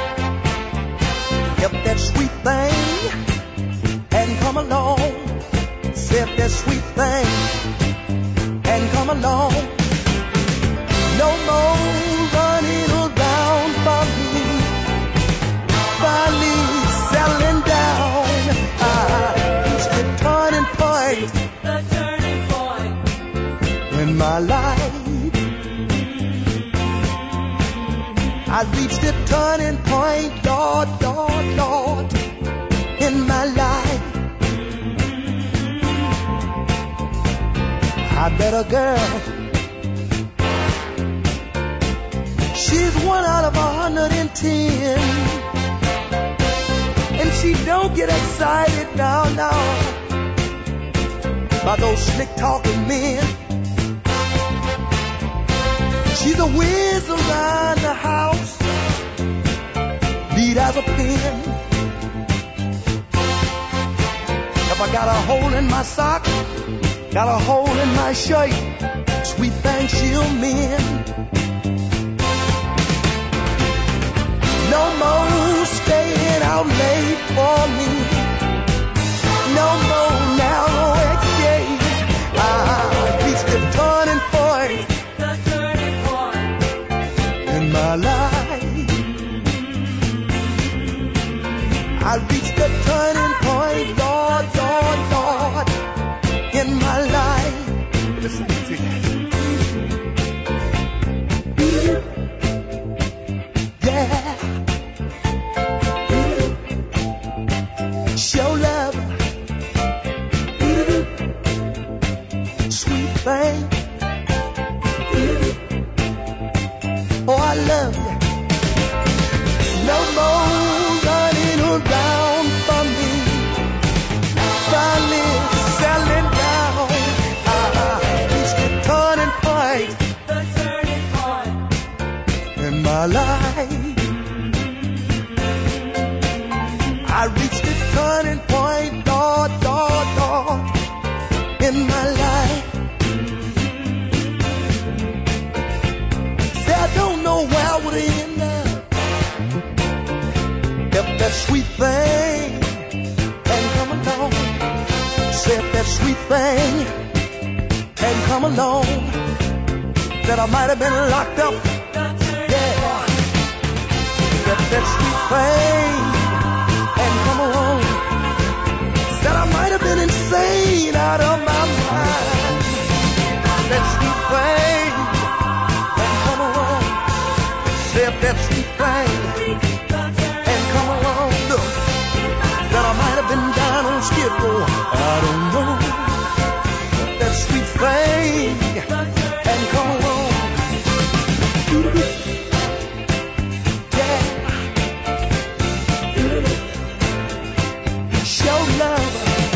C: if that sweet thing hadn't come along. If that sweet thing hadn't come along. No more running around for me. Finally settling down. I reached the turning point in my life. I reached the turning point, Lord, in my life. I met a girl. She's 1 out of 110. And she don't get excited now, by those slick talking men. She's a whiz around the house, neat as a pin. If I got a hole in my sock, got a hole in my shirt, sweet thing she'll mend. No more staying out late for me. No more narrow escape. I reached the turning point in my life. I reached the turning point, Lord, in my life. Listen to yeah. Show love. Sweet thing. Oh, I love you. No more running around for me. Finally settling down. I reached the turning point in my life. I reached the turning point, Lord, in my life. Say, I don't know where I would end up if that sweet thing hadn't come along. Say, if that sweet thing hadn't come along, that I might have been locked up. Yeah. If that sweet thing hadn't come along, that I might have been insane out of my mind. That sweet thing hadn't come along. Say if that sweet thing hadn't come along, look, that I might have been down on Skid Row. I don't know. That sweet thing hadn't come along. Show love.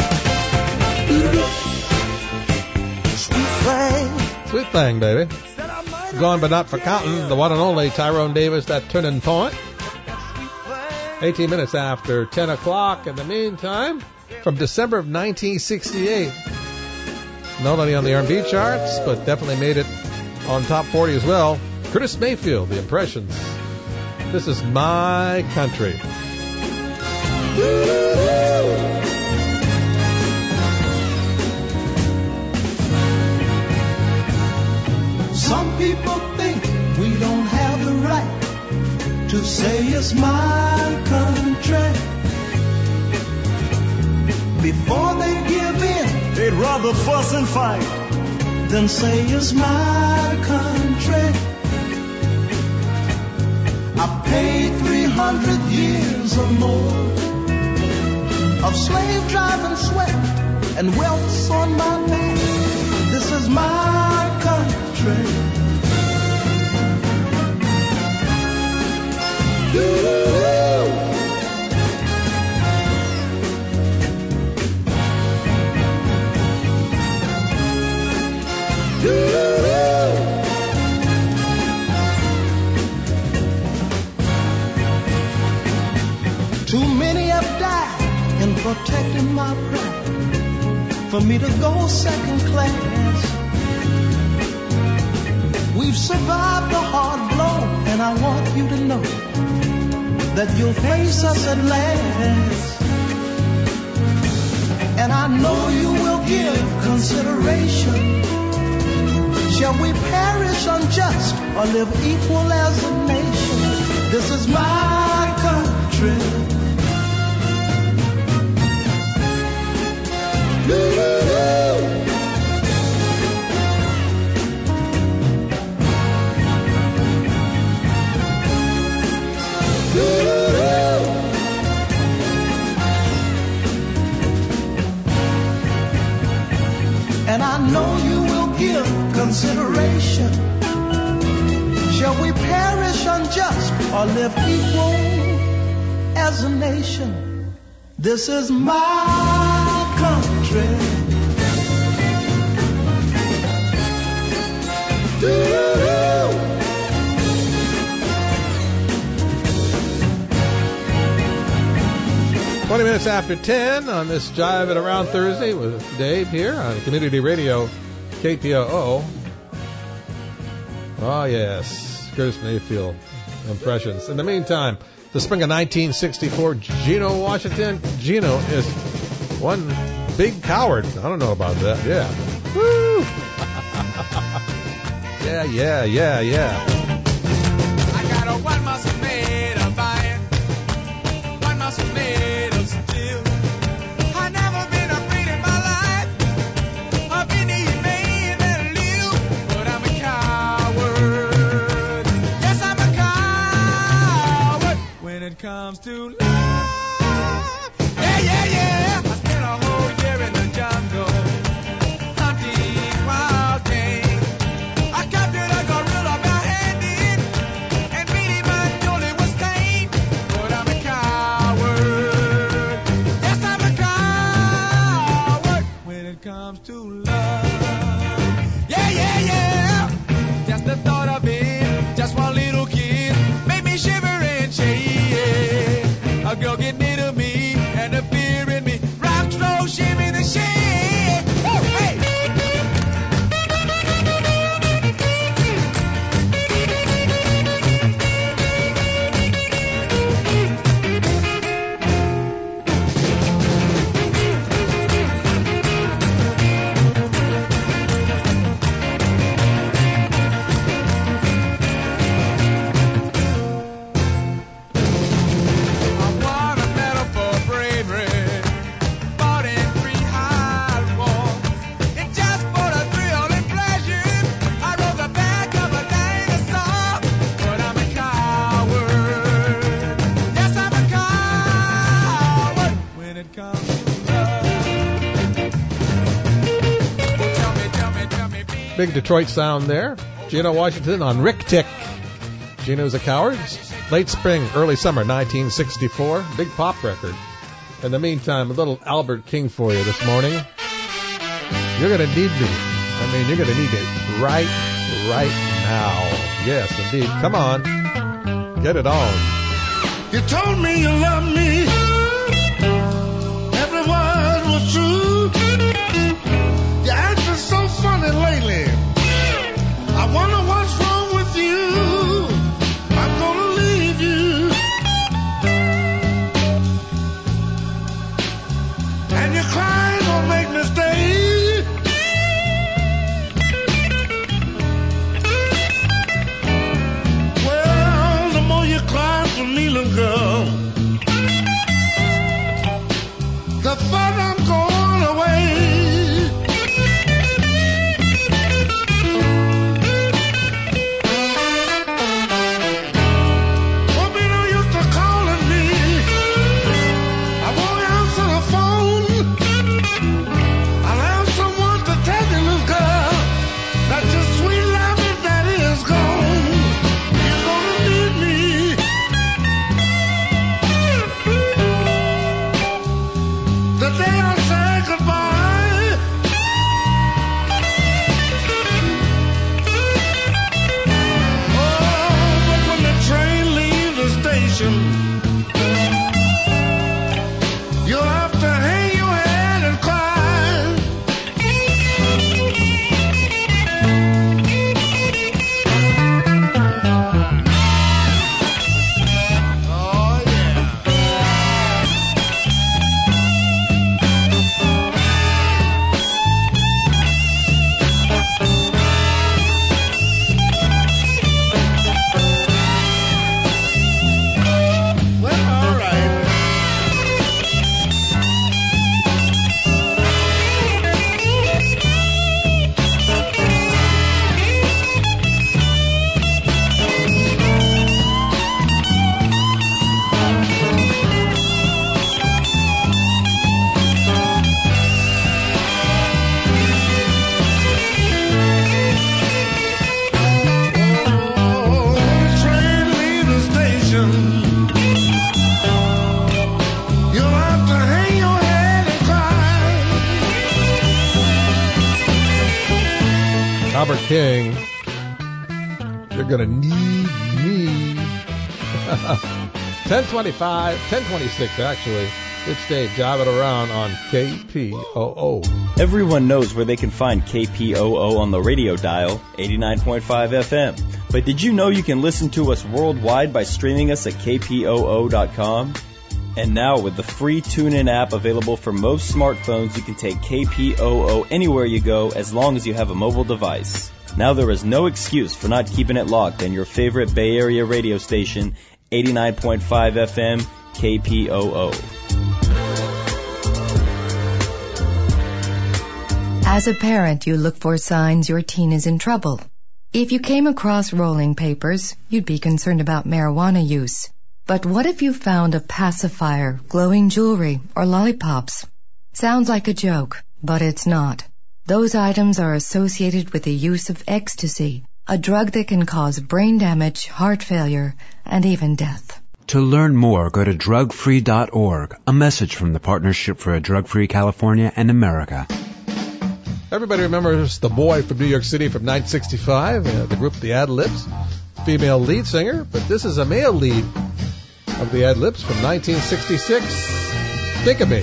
C: Sweet thing.
A: Sweet thing, baby. Gone but not forgotten. The one and only Tyrone Davis, that turning point. 18 minutes after 10 o'clock. In the meantime, from December of 1968. Not only on the R&B charts, but definitely made it on top 40 as well. Curtis Mayfield, The Impressions. This is My Country.
S: Some people think we don't have the right to say it's my country. Before they give in, they'd rather fuss and fight than say it's my country. I paid 300 years or more of slave driving sweat and welts on my back. This is my country. protecting my pride for me to go second class. We've survived the hard blow, and I want you to know that you'll face us at last. And I know you will give consideration. Shall we perish unjust or live equal as a nation? This is my country. And I know you will give consideration. Shall we perish unjust or live equal as a nation? This is my country. Doo-doo-doo.
A: 20 minutes after 10 on this Jive It Around Thursday with Dave here on Community Radio KPOO. Oh, yes. Curtis Mayfield impressions. In the meantime, the spring of 1964, Geno Washington. Geno is one big coward. I don't know about that. Yeah. Woo! Yeah.
H: I got a one muscle made of iron, one muscle made of steel. I never been afraid in my life of any man that live, but I'm a coward. Yes, I'm a coward when it comes to love. Yeah. I spent a whole year in the jungle hunting wild game. I captured a gorilla barehanded and made him until it was tame. But I'm a coward. Yes, I'm a coward when it comes to love. Yeah. Just the thought of it, just one little kiss, made me shiver and shake. A girl get near to me and the fear in me rocks, roll, shimmy the shade. Woo, hey. I won a medal for bravery, fought in 3 hard wars, and just for the thrill and pleasure, I rode the back of a dinosaur. But I'm a coward. Yes, I'm a coward when it comes to love. Tell me,
A: Big Detroit sound there. Geno Washington on Rick Tick. Geno's a coward. Late spring, early summer, 1964. Big pop record. In the meantime, a little Albert King for you this morning. You're going to need me. You're going to need it right now. Yes, indeed. Come on. Get it on.
S: You told me you loved me. Every word was true. Your acting's so funny lately. I wonder what's wrong with you. I'm gonna leave you. And your crying won't make me stay. Well, the more you cry for me, little girl, the further I'm going away. Won't be no use to calling me. I won't answer the phone. I'll have someone to tell you, little girl, that your sweet loving daddy is gone. You're gonna need me. The day I say goodbye, oh, but when the train leaves the station, you'll have to hang
A: King. You're gonna need me. 1026 actually. It's Dave. Jive it around on KPOO.
T: Everyone knows where they can find KPOO on the radio dial, 89.5 FM. But did you know you can listen to us worldwide by streaming us at kpoo.com? And now with the free TuneIn app available for most smartphones, you can take KPOO anywhere you go as long as you have a mobile device. Now there is no excuse for not keeping it locked on your favorite Bay Area radio station, 89.5 FM, KPOO.
U: As a parent, you look for signs your teen is in trouble. If you came across rolling papers, you'd be concerned about marijuana use. But what if you found a pacifier, glowing jewelry, or lollipops? Sounds like a joke, but it's not. Those items are associated with the use of ecstasy, a drug that can cause brain damage, heart failure, and even death.
V: To learn more, go to drugfree.org, a message from the Partnership for a Drug-Free California and America.
A: Everybody remembers the boy from New York City from 1965, the group The Ad-Libs, female lead singer, but this is a male lead of The Ad-Libs from 1966. Think of Me.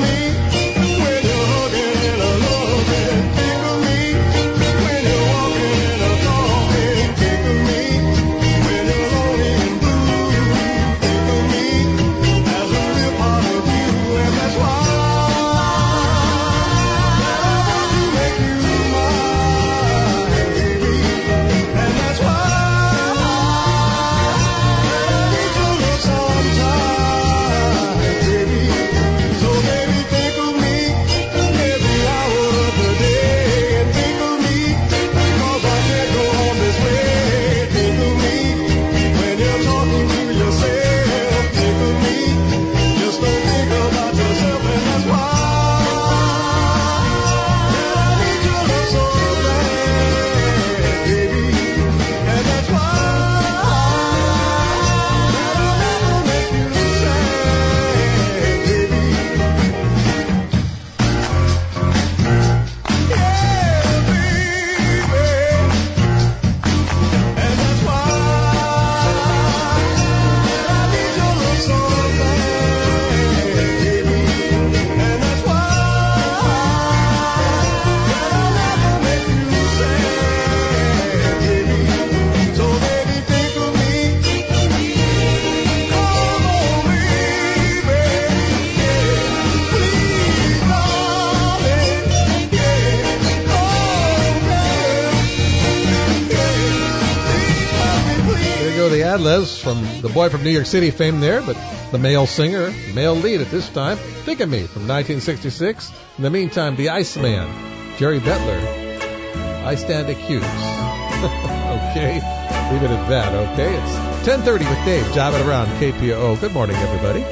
A: Ad-Libs from the boy from New York City fame there, but the male singer, male lead at this time, Think of Me from 1966. In the meantime, the Iceman, Jerry Bettler, I Stand Accused. Okay, leave it at that, okay? It's 10:30 with Dave, Jive it around KPOO. Good morning, everybody.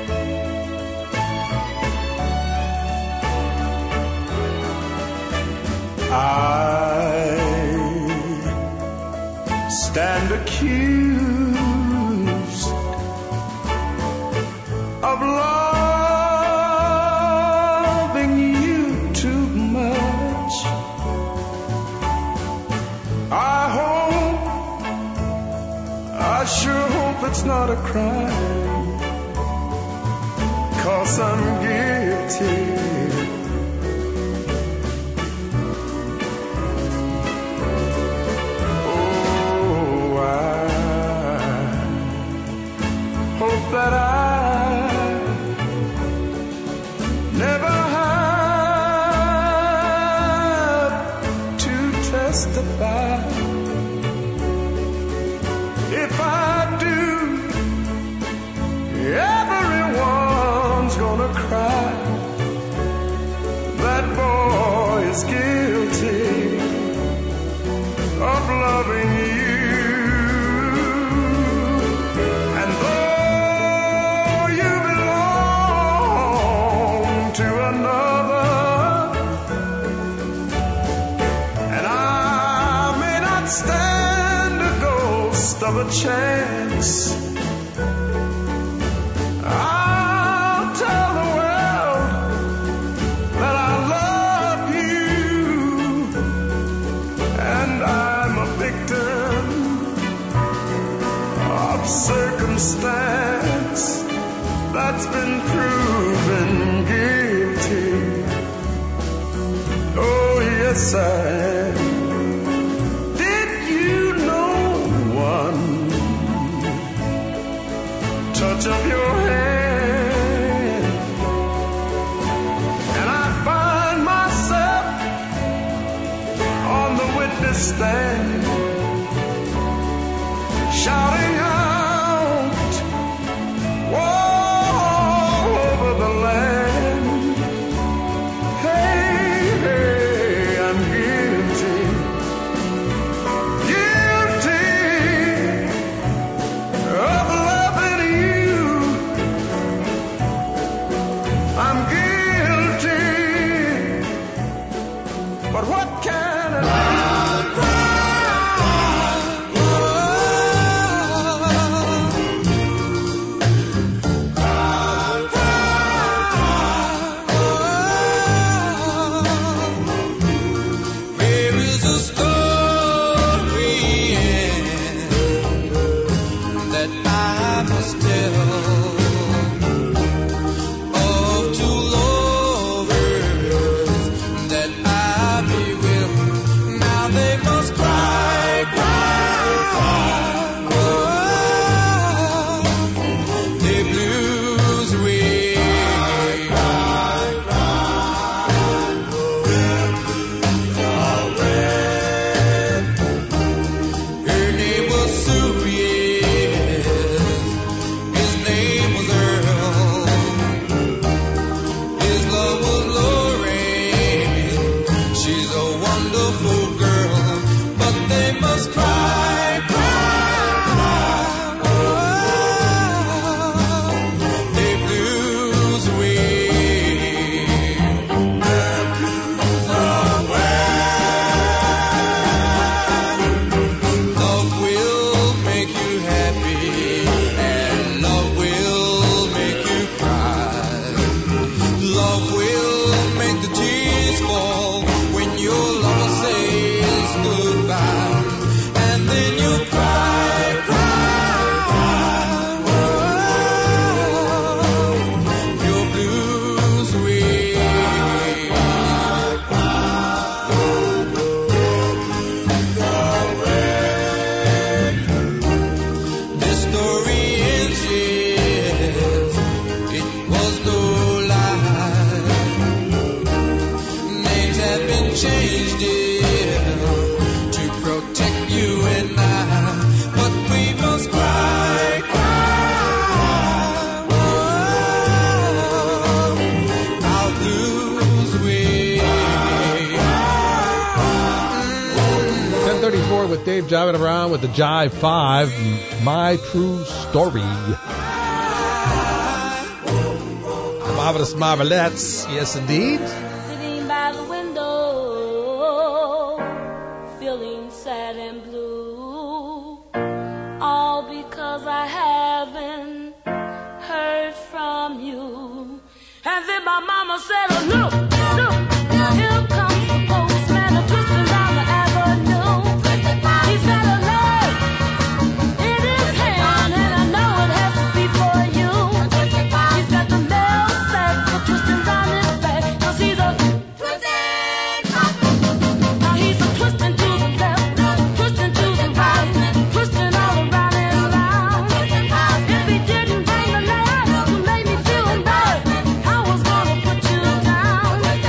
S: I stand accused of loving you too much. I sure hope it's not a crime, 'cause I'm guilty. That I never have to testify. If I do, everyone's gonna cry. That boy is guilty of loving you. Of a chance, I'll tell the world that I love you, and I circumstance that's been proven guilty. Oh, yes, I am. Did you know one touch of your hand, and I find myself on the witness stand, shouting out all over the land, hey, hey, I'm guilty, guilty of loving you. I'm guilty, but what can I do?
A: With Dave jiving around with the Jive 5, My True Story. The Marvelous Marvelettes, yes indeed.
B: Sitting by the window, feeling sad and blue, all because I haven't heard from you. And then my mama said, oh, look, here comes the postman, a twisting down the avenue. He's got a leg in his hand, and I know it has to be for you. He's got the mail sack for twisting down his back, 'cause he's a twisting. Now he's a twisting to the left, twisting to the right, twisting all around and around. If he didn't bring the last to make me feel bad, I was gonna put you down.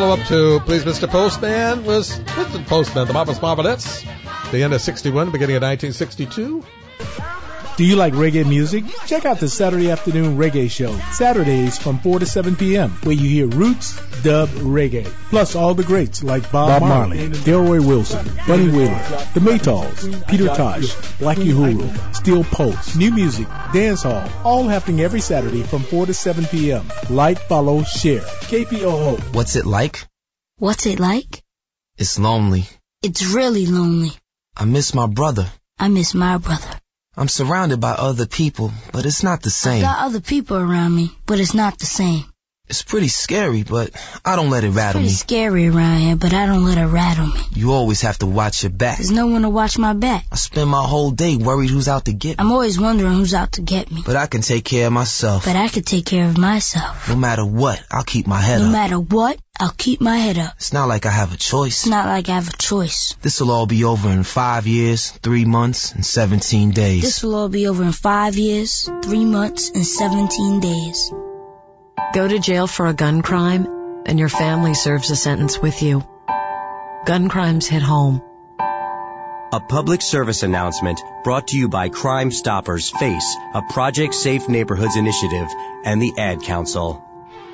A: follow-up to Please Mr. Postman was Mr. Postman, the Marvelous Marvelettes, the end of 61, beginning of 1962.
F: Do you like reggae music? Check out the Saturday Afternoon Reggae Show, Saturdays from 4 to 7 p.m., where you hear roots, dub, reggae, plus all the greats like Bob Marley, Delroy Wilson, Bunny Wheeler, the Maytals, Peter Tosh, Blackie Uhuru, Steel Pulse, new music, dance hall, all happening every Saturday from 4 to 7 p.m. Like, follow, share. KPOO.
G: What's it like?
W: What's it like?
G: It's lonely.
W: It's really lonely.
G: I miss my brother.
W: I miss my brother.
G: I'm surrounded by other people, but it's not the same.
W: I've got other people around me, but it's not the same.
G: It's pretty scary, but I don't let it rattle me.
W: It's pretty scary around here, but I don't let it rattle me.
G: You always have to watch your back.
W: There's no one to watch my back.
G: I spend my whole day worried who's out to get me.
W: I'm always wondering who's out to get me.
G: But I can take care of myself.
W: But I can take care of myself.
G: No matter what, I'll keep my head up.
W: No matter what, I'll keep my head up.
G: It's not like I have a choice.
W: It's not like I have a choice.
G: This'll all be over in 5 years, 3 months, and 17 days.
W: This will all be over in 5 years, 3 months, and 17 days.
X: Go to jail for a gun crime, and your family serves a sentence with you. Gun crimes hit home.
Y: A public service announcement brought to you by Crime Stoppers FACE, a Project Safe Neighborhoods initiative, and the Ad Council.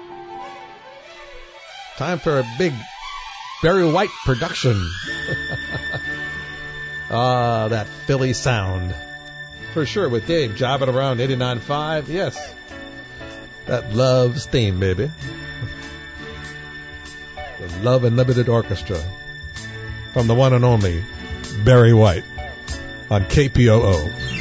A: Time for a big Barry White production. That Philly sound. For sure, with Dave jobbing around 89.5, yes. That Love's theme, baby. The Love Unlimited Orchestra. From the one and only Barry White on KPOO.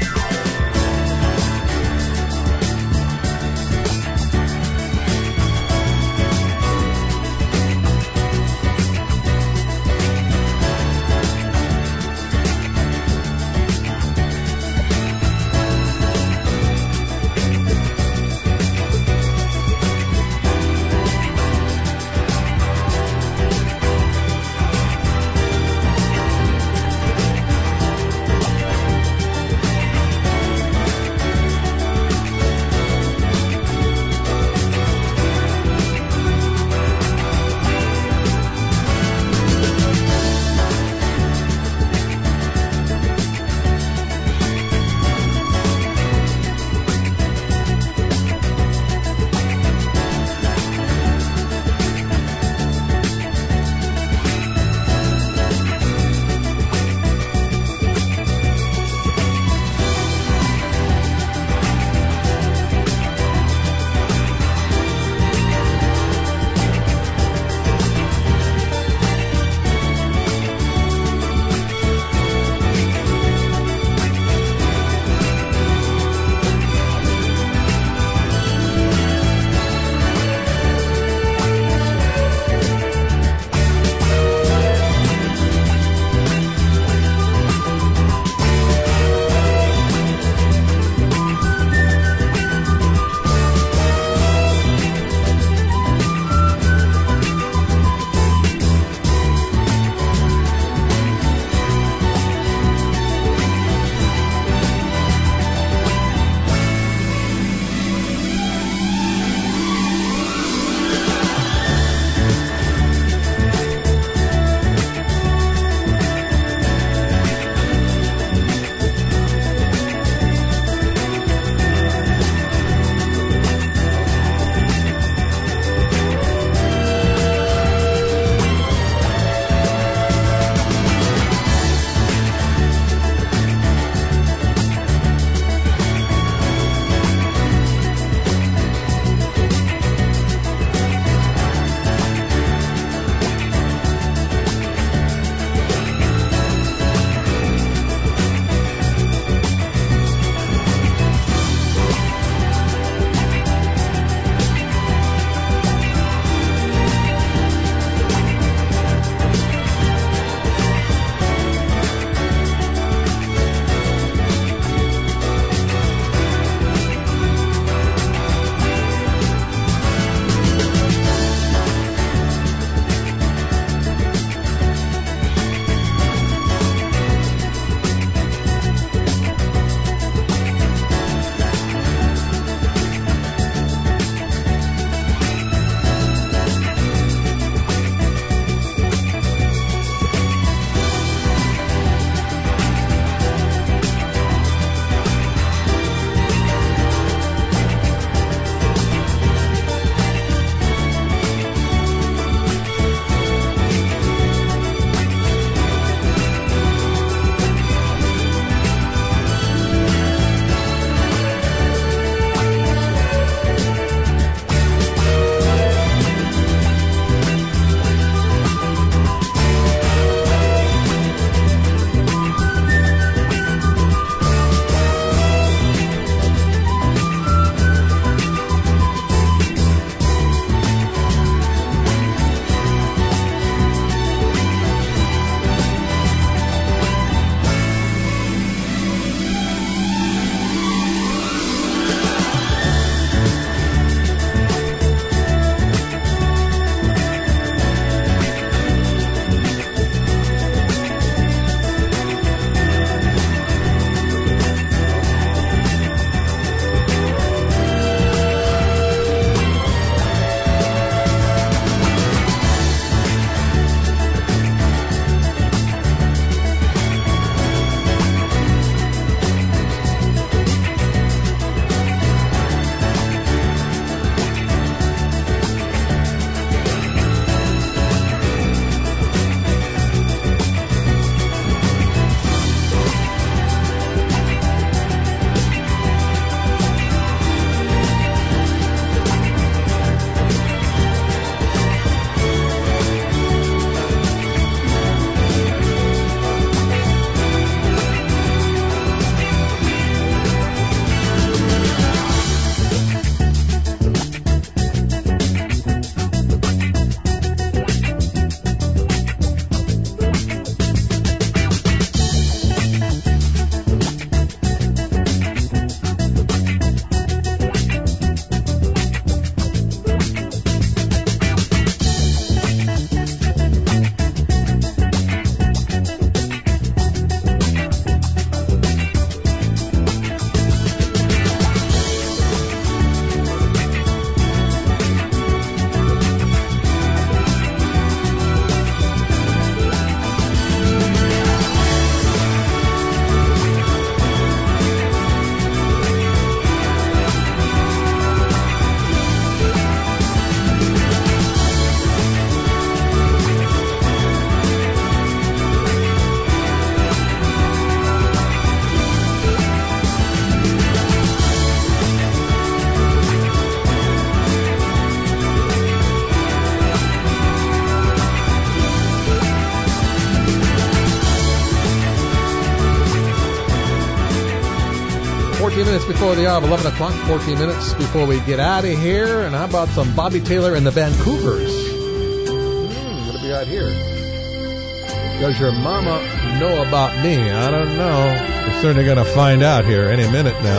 A: 14 minutes before the hour of 11 o'clock, 14 minutes before we get out of here. And how about some Bobby Taylor and the Vancouvers? What do we got here? Does your mama know about me? I don't know. We're certainly going to find out here any minute now.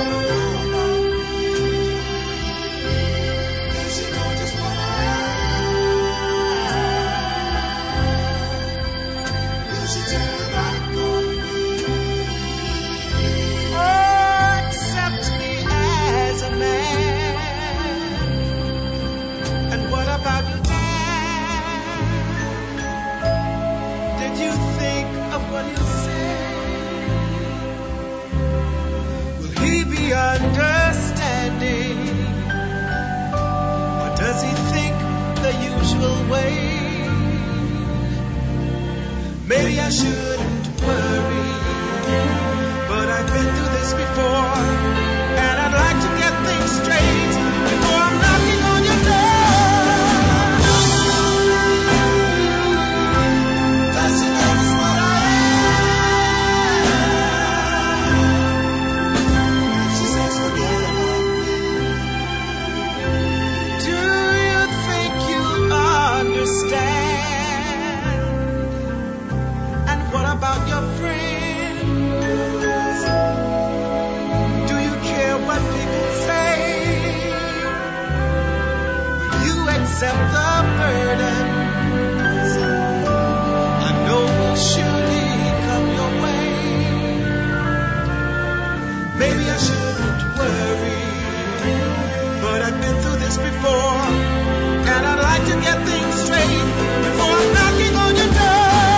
H: Maybe I shouldn't worry, but I've been through this before, and I'd like to get things straight before I'm knocking on your door. Does she know just what I am? She says forget about me. Do you think you understand? About your friends, do you care what people say? You accept the burdens I know will surely come your way. Maybe I shouldn't worry, but I've been through this before, and I'd like to get things straight before I'm knocking on your door.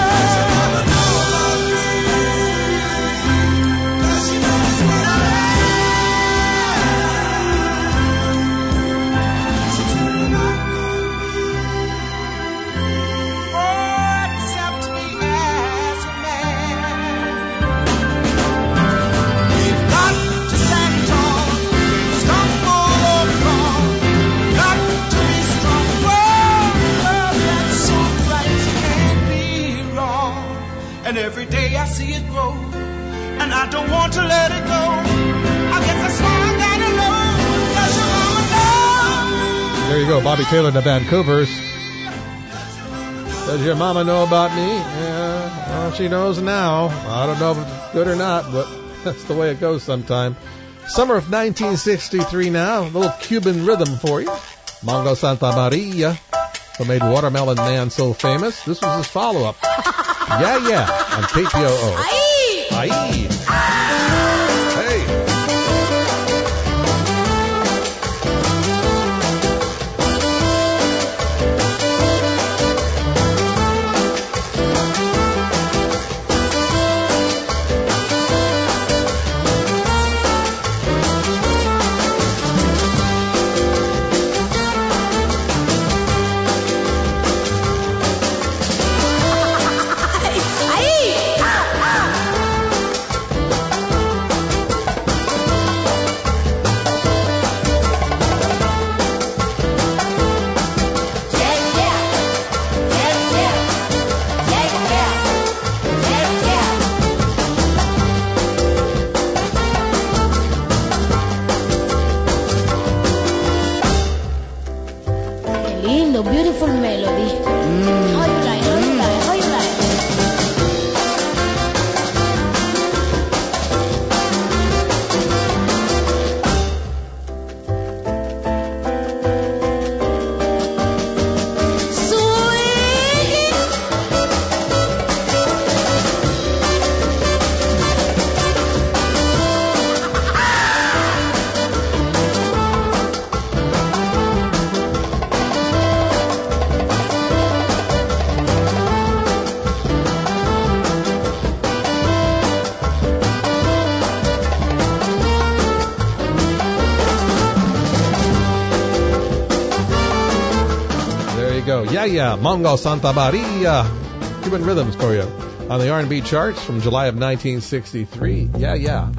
H: And every day I see it grow, and I don't want to let it go. I guess that's why I gotta know. Does your mama know?
A: There you go, Bobby Taylor and the Vancouvers. Does your mama know about me? Yeah, well, she knows now. I don't know if it's good or not, but that's the way it goes sometime. Summer of 1963 now, a little Cuban rhythm for you. Mongo Santa Maria, who made Watermelon Man so famous. This was his follow-up. Yeah, yeah, on KPOO. Aye. Aye. Hey.
B: Beautiful melody. Yeah, Mongo Santa Maria, Cuban rhythms for you on the R&B charts from July of 1963. Yeah.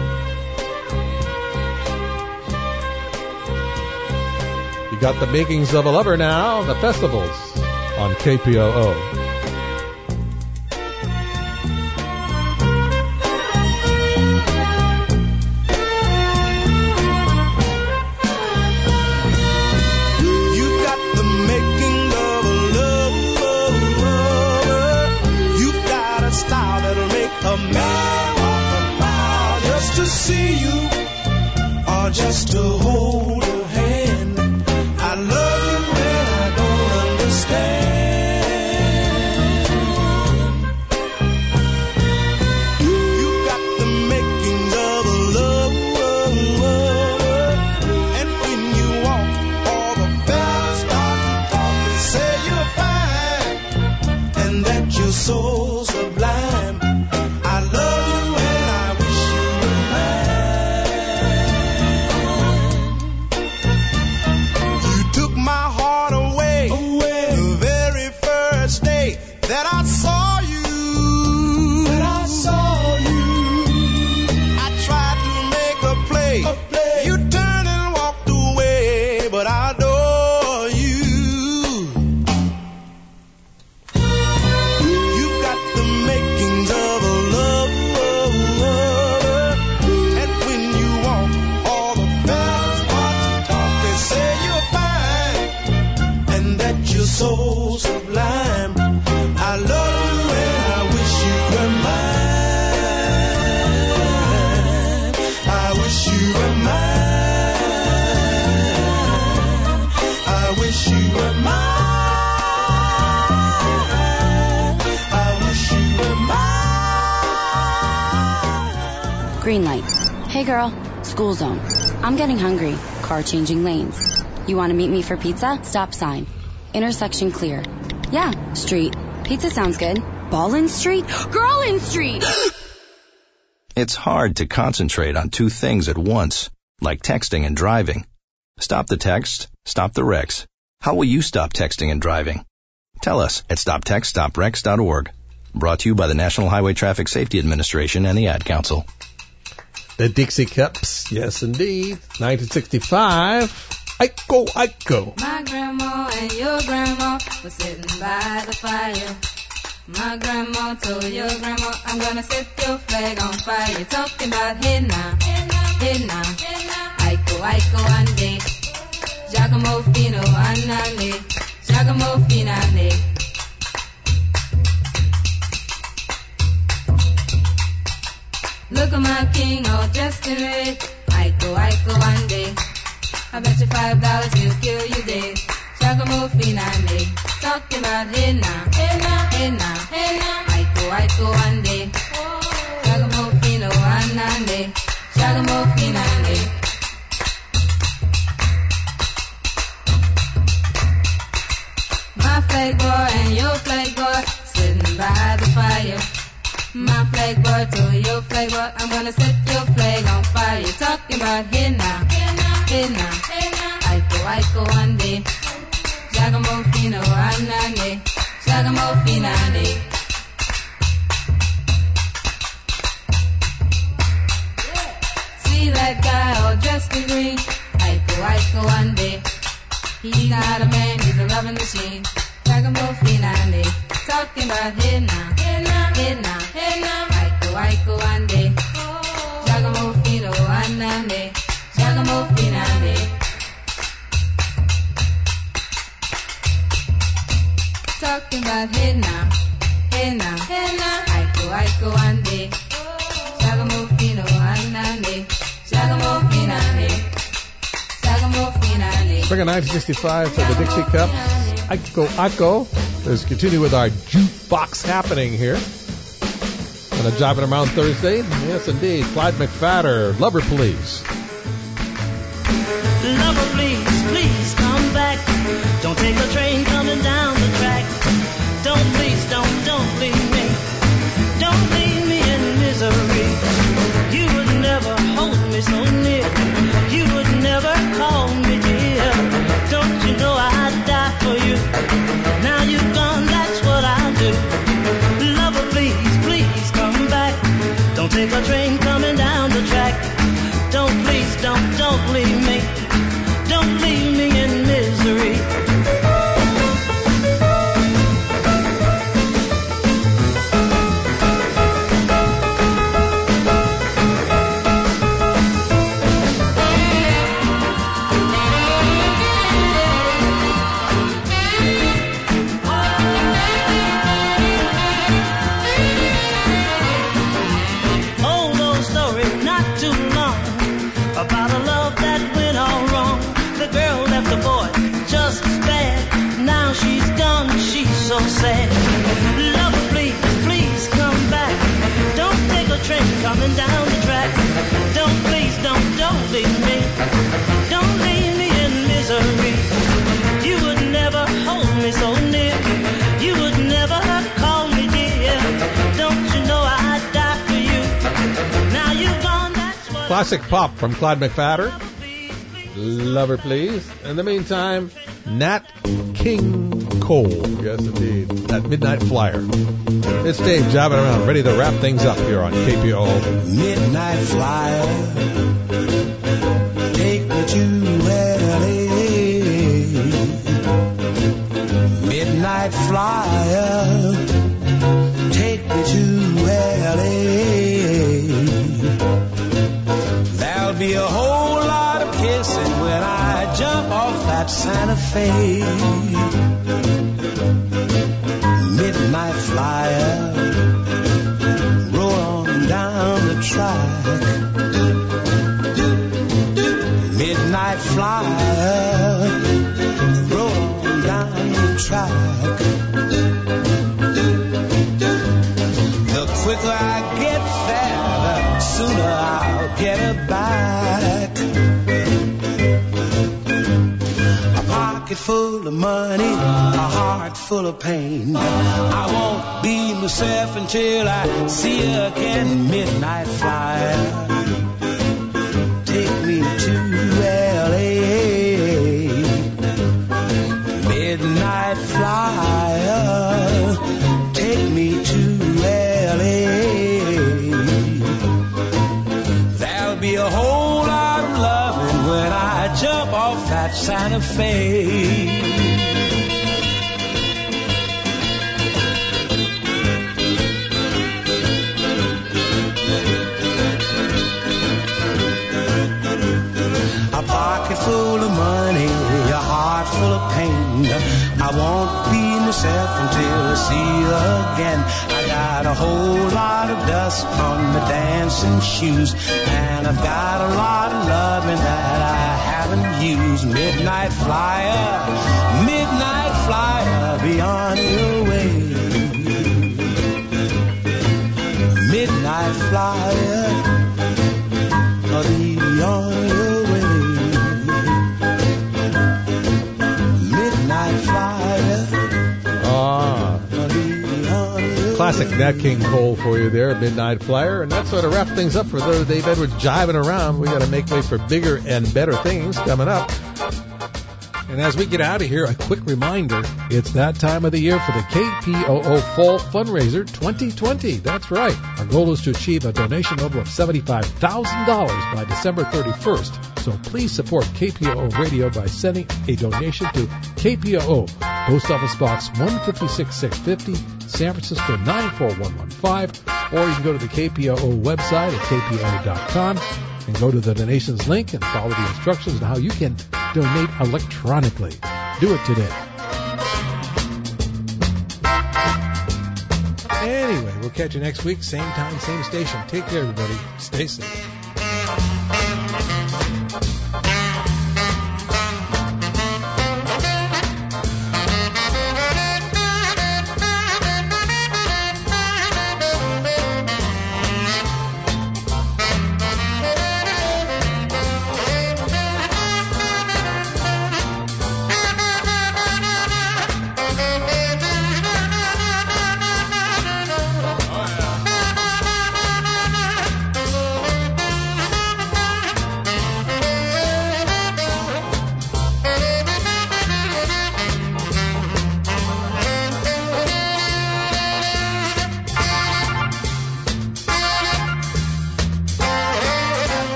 B: You got the makings of a lover now, the festivals on KPOO.
C: or just to hold your hand. I love you and I don't understand. You got the makings of a lover, and when you walk, all the fellas start to talk and say you're fine, and that you're so sublime. I love you and I wish you were mine. You took my heart away the very first day that I saw you. I tried to make a play. You turned and walked away, but I adore you. You got the makings of a lover, and when you walk, all the fellas start to talk. They say you're fine, and that you're so sublime. I love you and I wish you were mine. I wish you were mine. I wish you were mine. I wish you were mine.
D: Green light. Hey girl, school zone. I'm getting hungry. Car changing lanes. You want to meet me for pizza? Stop sign. Intersection clear. Yeah, street. Pizza sounds good. Ballin Street? Girlin Street!
I: It's hard to concentrate on two things at once, like texting and driving. Stop the text, stop the wrecks. How will you stop texting and driving? Tell us at stoptextstopwrecks.org. Brought to you by the National Highway Traffic Safety Administration and the Ad Council.
A: The Dixie Cups, yes indeed. 1965. Iko.
J: My grandma and your grandma were sitting by the fire. My grandma told your grandma, I'm gonna set your flag on fire. You're talking about hey now, hey now, Iko, ande. Giacomo Fino, anane, Giacomo Finane. Look at my king all dressed in red. Iko, ande. I bet you $5 he'll kill you dead. Giacomo Finane. Talking about hey now, hey now, hey now, hey now. Iko, ande. Giacomo Fino, anane, Giacomo Finane. My flag boy and your flag boy sitting by the fire. My flag boy to your flag boy, I'm gonna set your flag on fire. You're talking about hey now, hey now, hey now, hey now. Iko, ande. Giacomo Fino, anane, Giacomo Finane. See that guy all dressed in green? Iko, ande. He's not a man, he's a loving machine. Giacomo Finane. Talking about hey now, hey now, hey now, hey now. Iko, ande. Giacomo Fino, anane, Giacomo Finane. Talking about hey now, hey now, hey now. Iko, ande. Giacomo Fino, anane, Giacomo Finane. Giacomo Finane.
A: Bring a 1965 for the Dixie Cup. Iko. Let's continue with our jukebox happening here. On a Jiving Around Thursday. Yes, indeed. Clyde McPhatter, Lover Please.
L: Lover, please, please come back. Don't take the train coming down the track. Don't, please, don't leave me. Don't leave me in misery. You would never hold me so near. You would never call me dear. Don't you know I'd die for you? Now you've gone, that's what I'll do. Lover, please, please come back. Don't take a train coming down the track. Don't, please, don't leave me. Don't leave me in misery. About a love sad. Lover, please, please come back. Don't take a train coming down the track. Don't, please, don't leave me. Don't leave me in misery. You would never hold me so near. You would never call me dear. Don't you know I'd die for you? Now you've gone, that's what.
A: Classic pop from Clyde McPhatter. Lover, please. In the meantime, Nat King Cole. Yes, indeed. That Midnight Flyer. It's Dave jiving around, ready to wrap things up here on KPOO.
C: Midnight Flyer, take me to L.A. Midnight Flyer, take me to L.A. There'll be a whole lot of kissing when I jump off that Santa Fe. Midnight Flyer, roll on down the track. Midnight Flyer, roll on down the track. The quicker I get there, the sooner I'll get her back. A pocket full of money, a heart full of pain. I won't be myself until I see her again. Midnight Flyer, take me to L.A. Midnight Flyer, take me to L.A. There'll be a whole lot of loving when I jump off that Santa Fe. A pocket full of money, a heart full of pain. I won't be myself until I see her again. I got a whole lot of dust on my dancing shoes, and I've got a lot of loving that I haven't used. Midnight Flyer, be on your way. Midnight Flyer, be on your way. Midnight Flyer.
A: Classic Nat King Cole for you there, Midnight Flyer. And that sort of wraps things up for those Dave Edwards jiving around. We got to make way for bigger and better things coming up. And as we get out of here, a quick reminder, it's that time of the year for the KPOO Fall Fundraiser 2020. That's right. Our goal is to achieve a donation level of $75,000 by December 31st. So please support KPOO Radio by sending a donation to KPOO, Post Office Box 156650, San Francisco 94115, or you can go to the KPOO website at kpoo.com and go to the donations link and follow the instructions on how you can donate electronically. Do it today. Anyway, we'll catch you next week, same time, same station. Take care, everybody. Stay safe.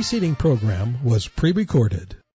A: preceding program was pre-recorded.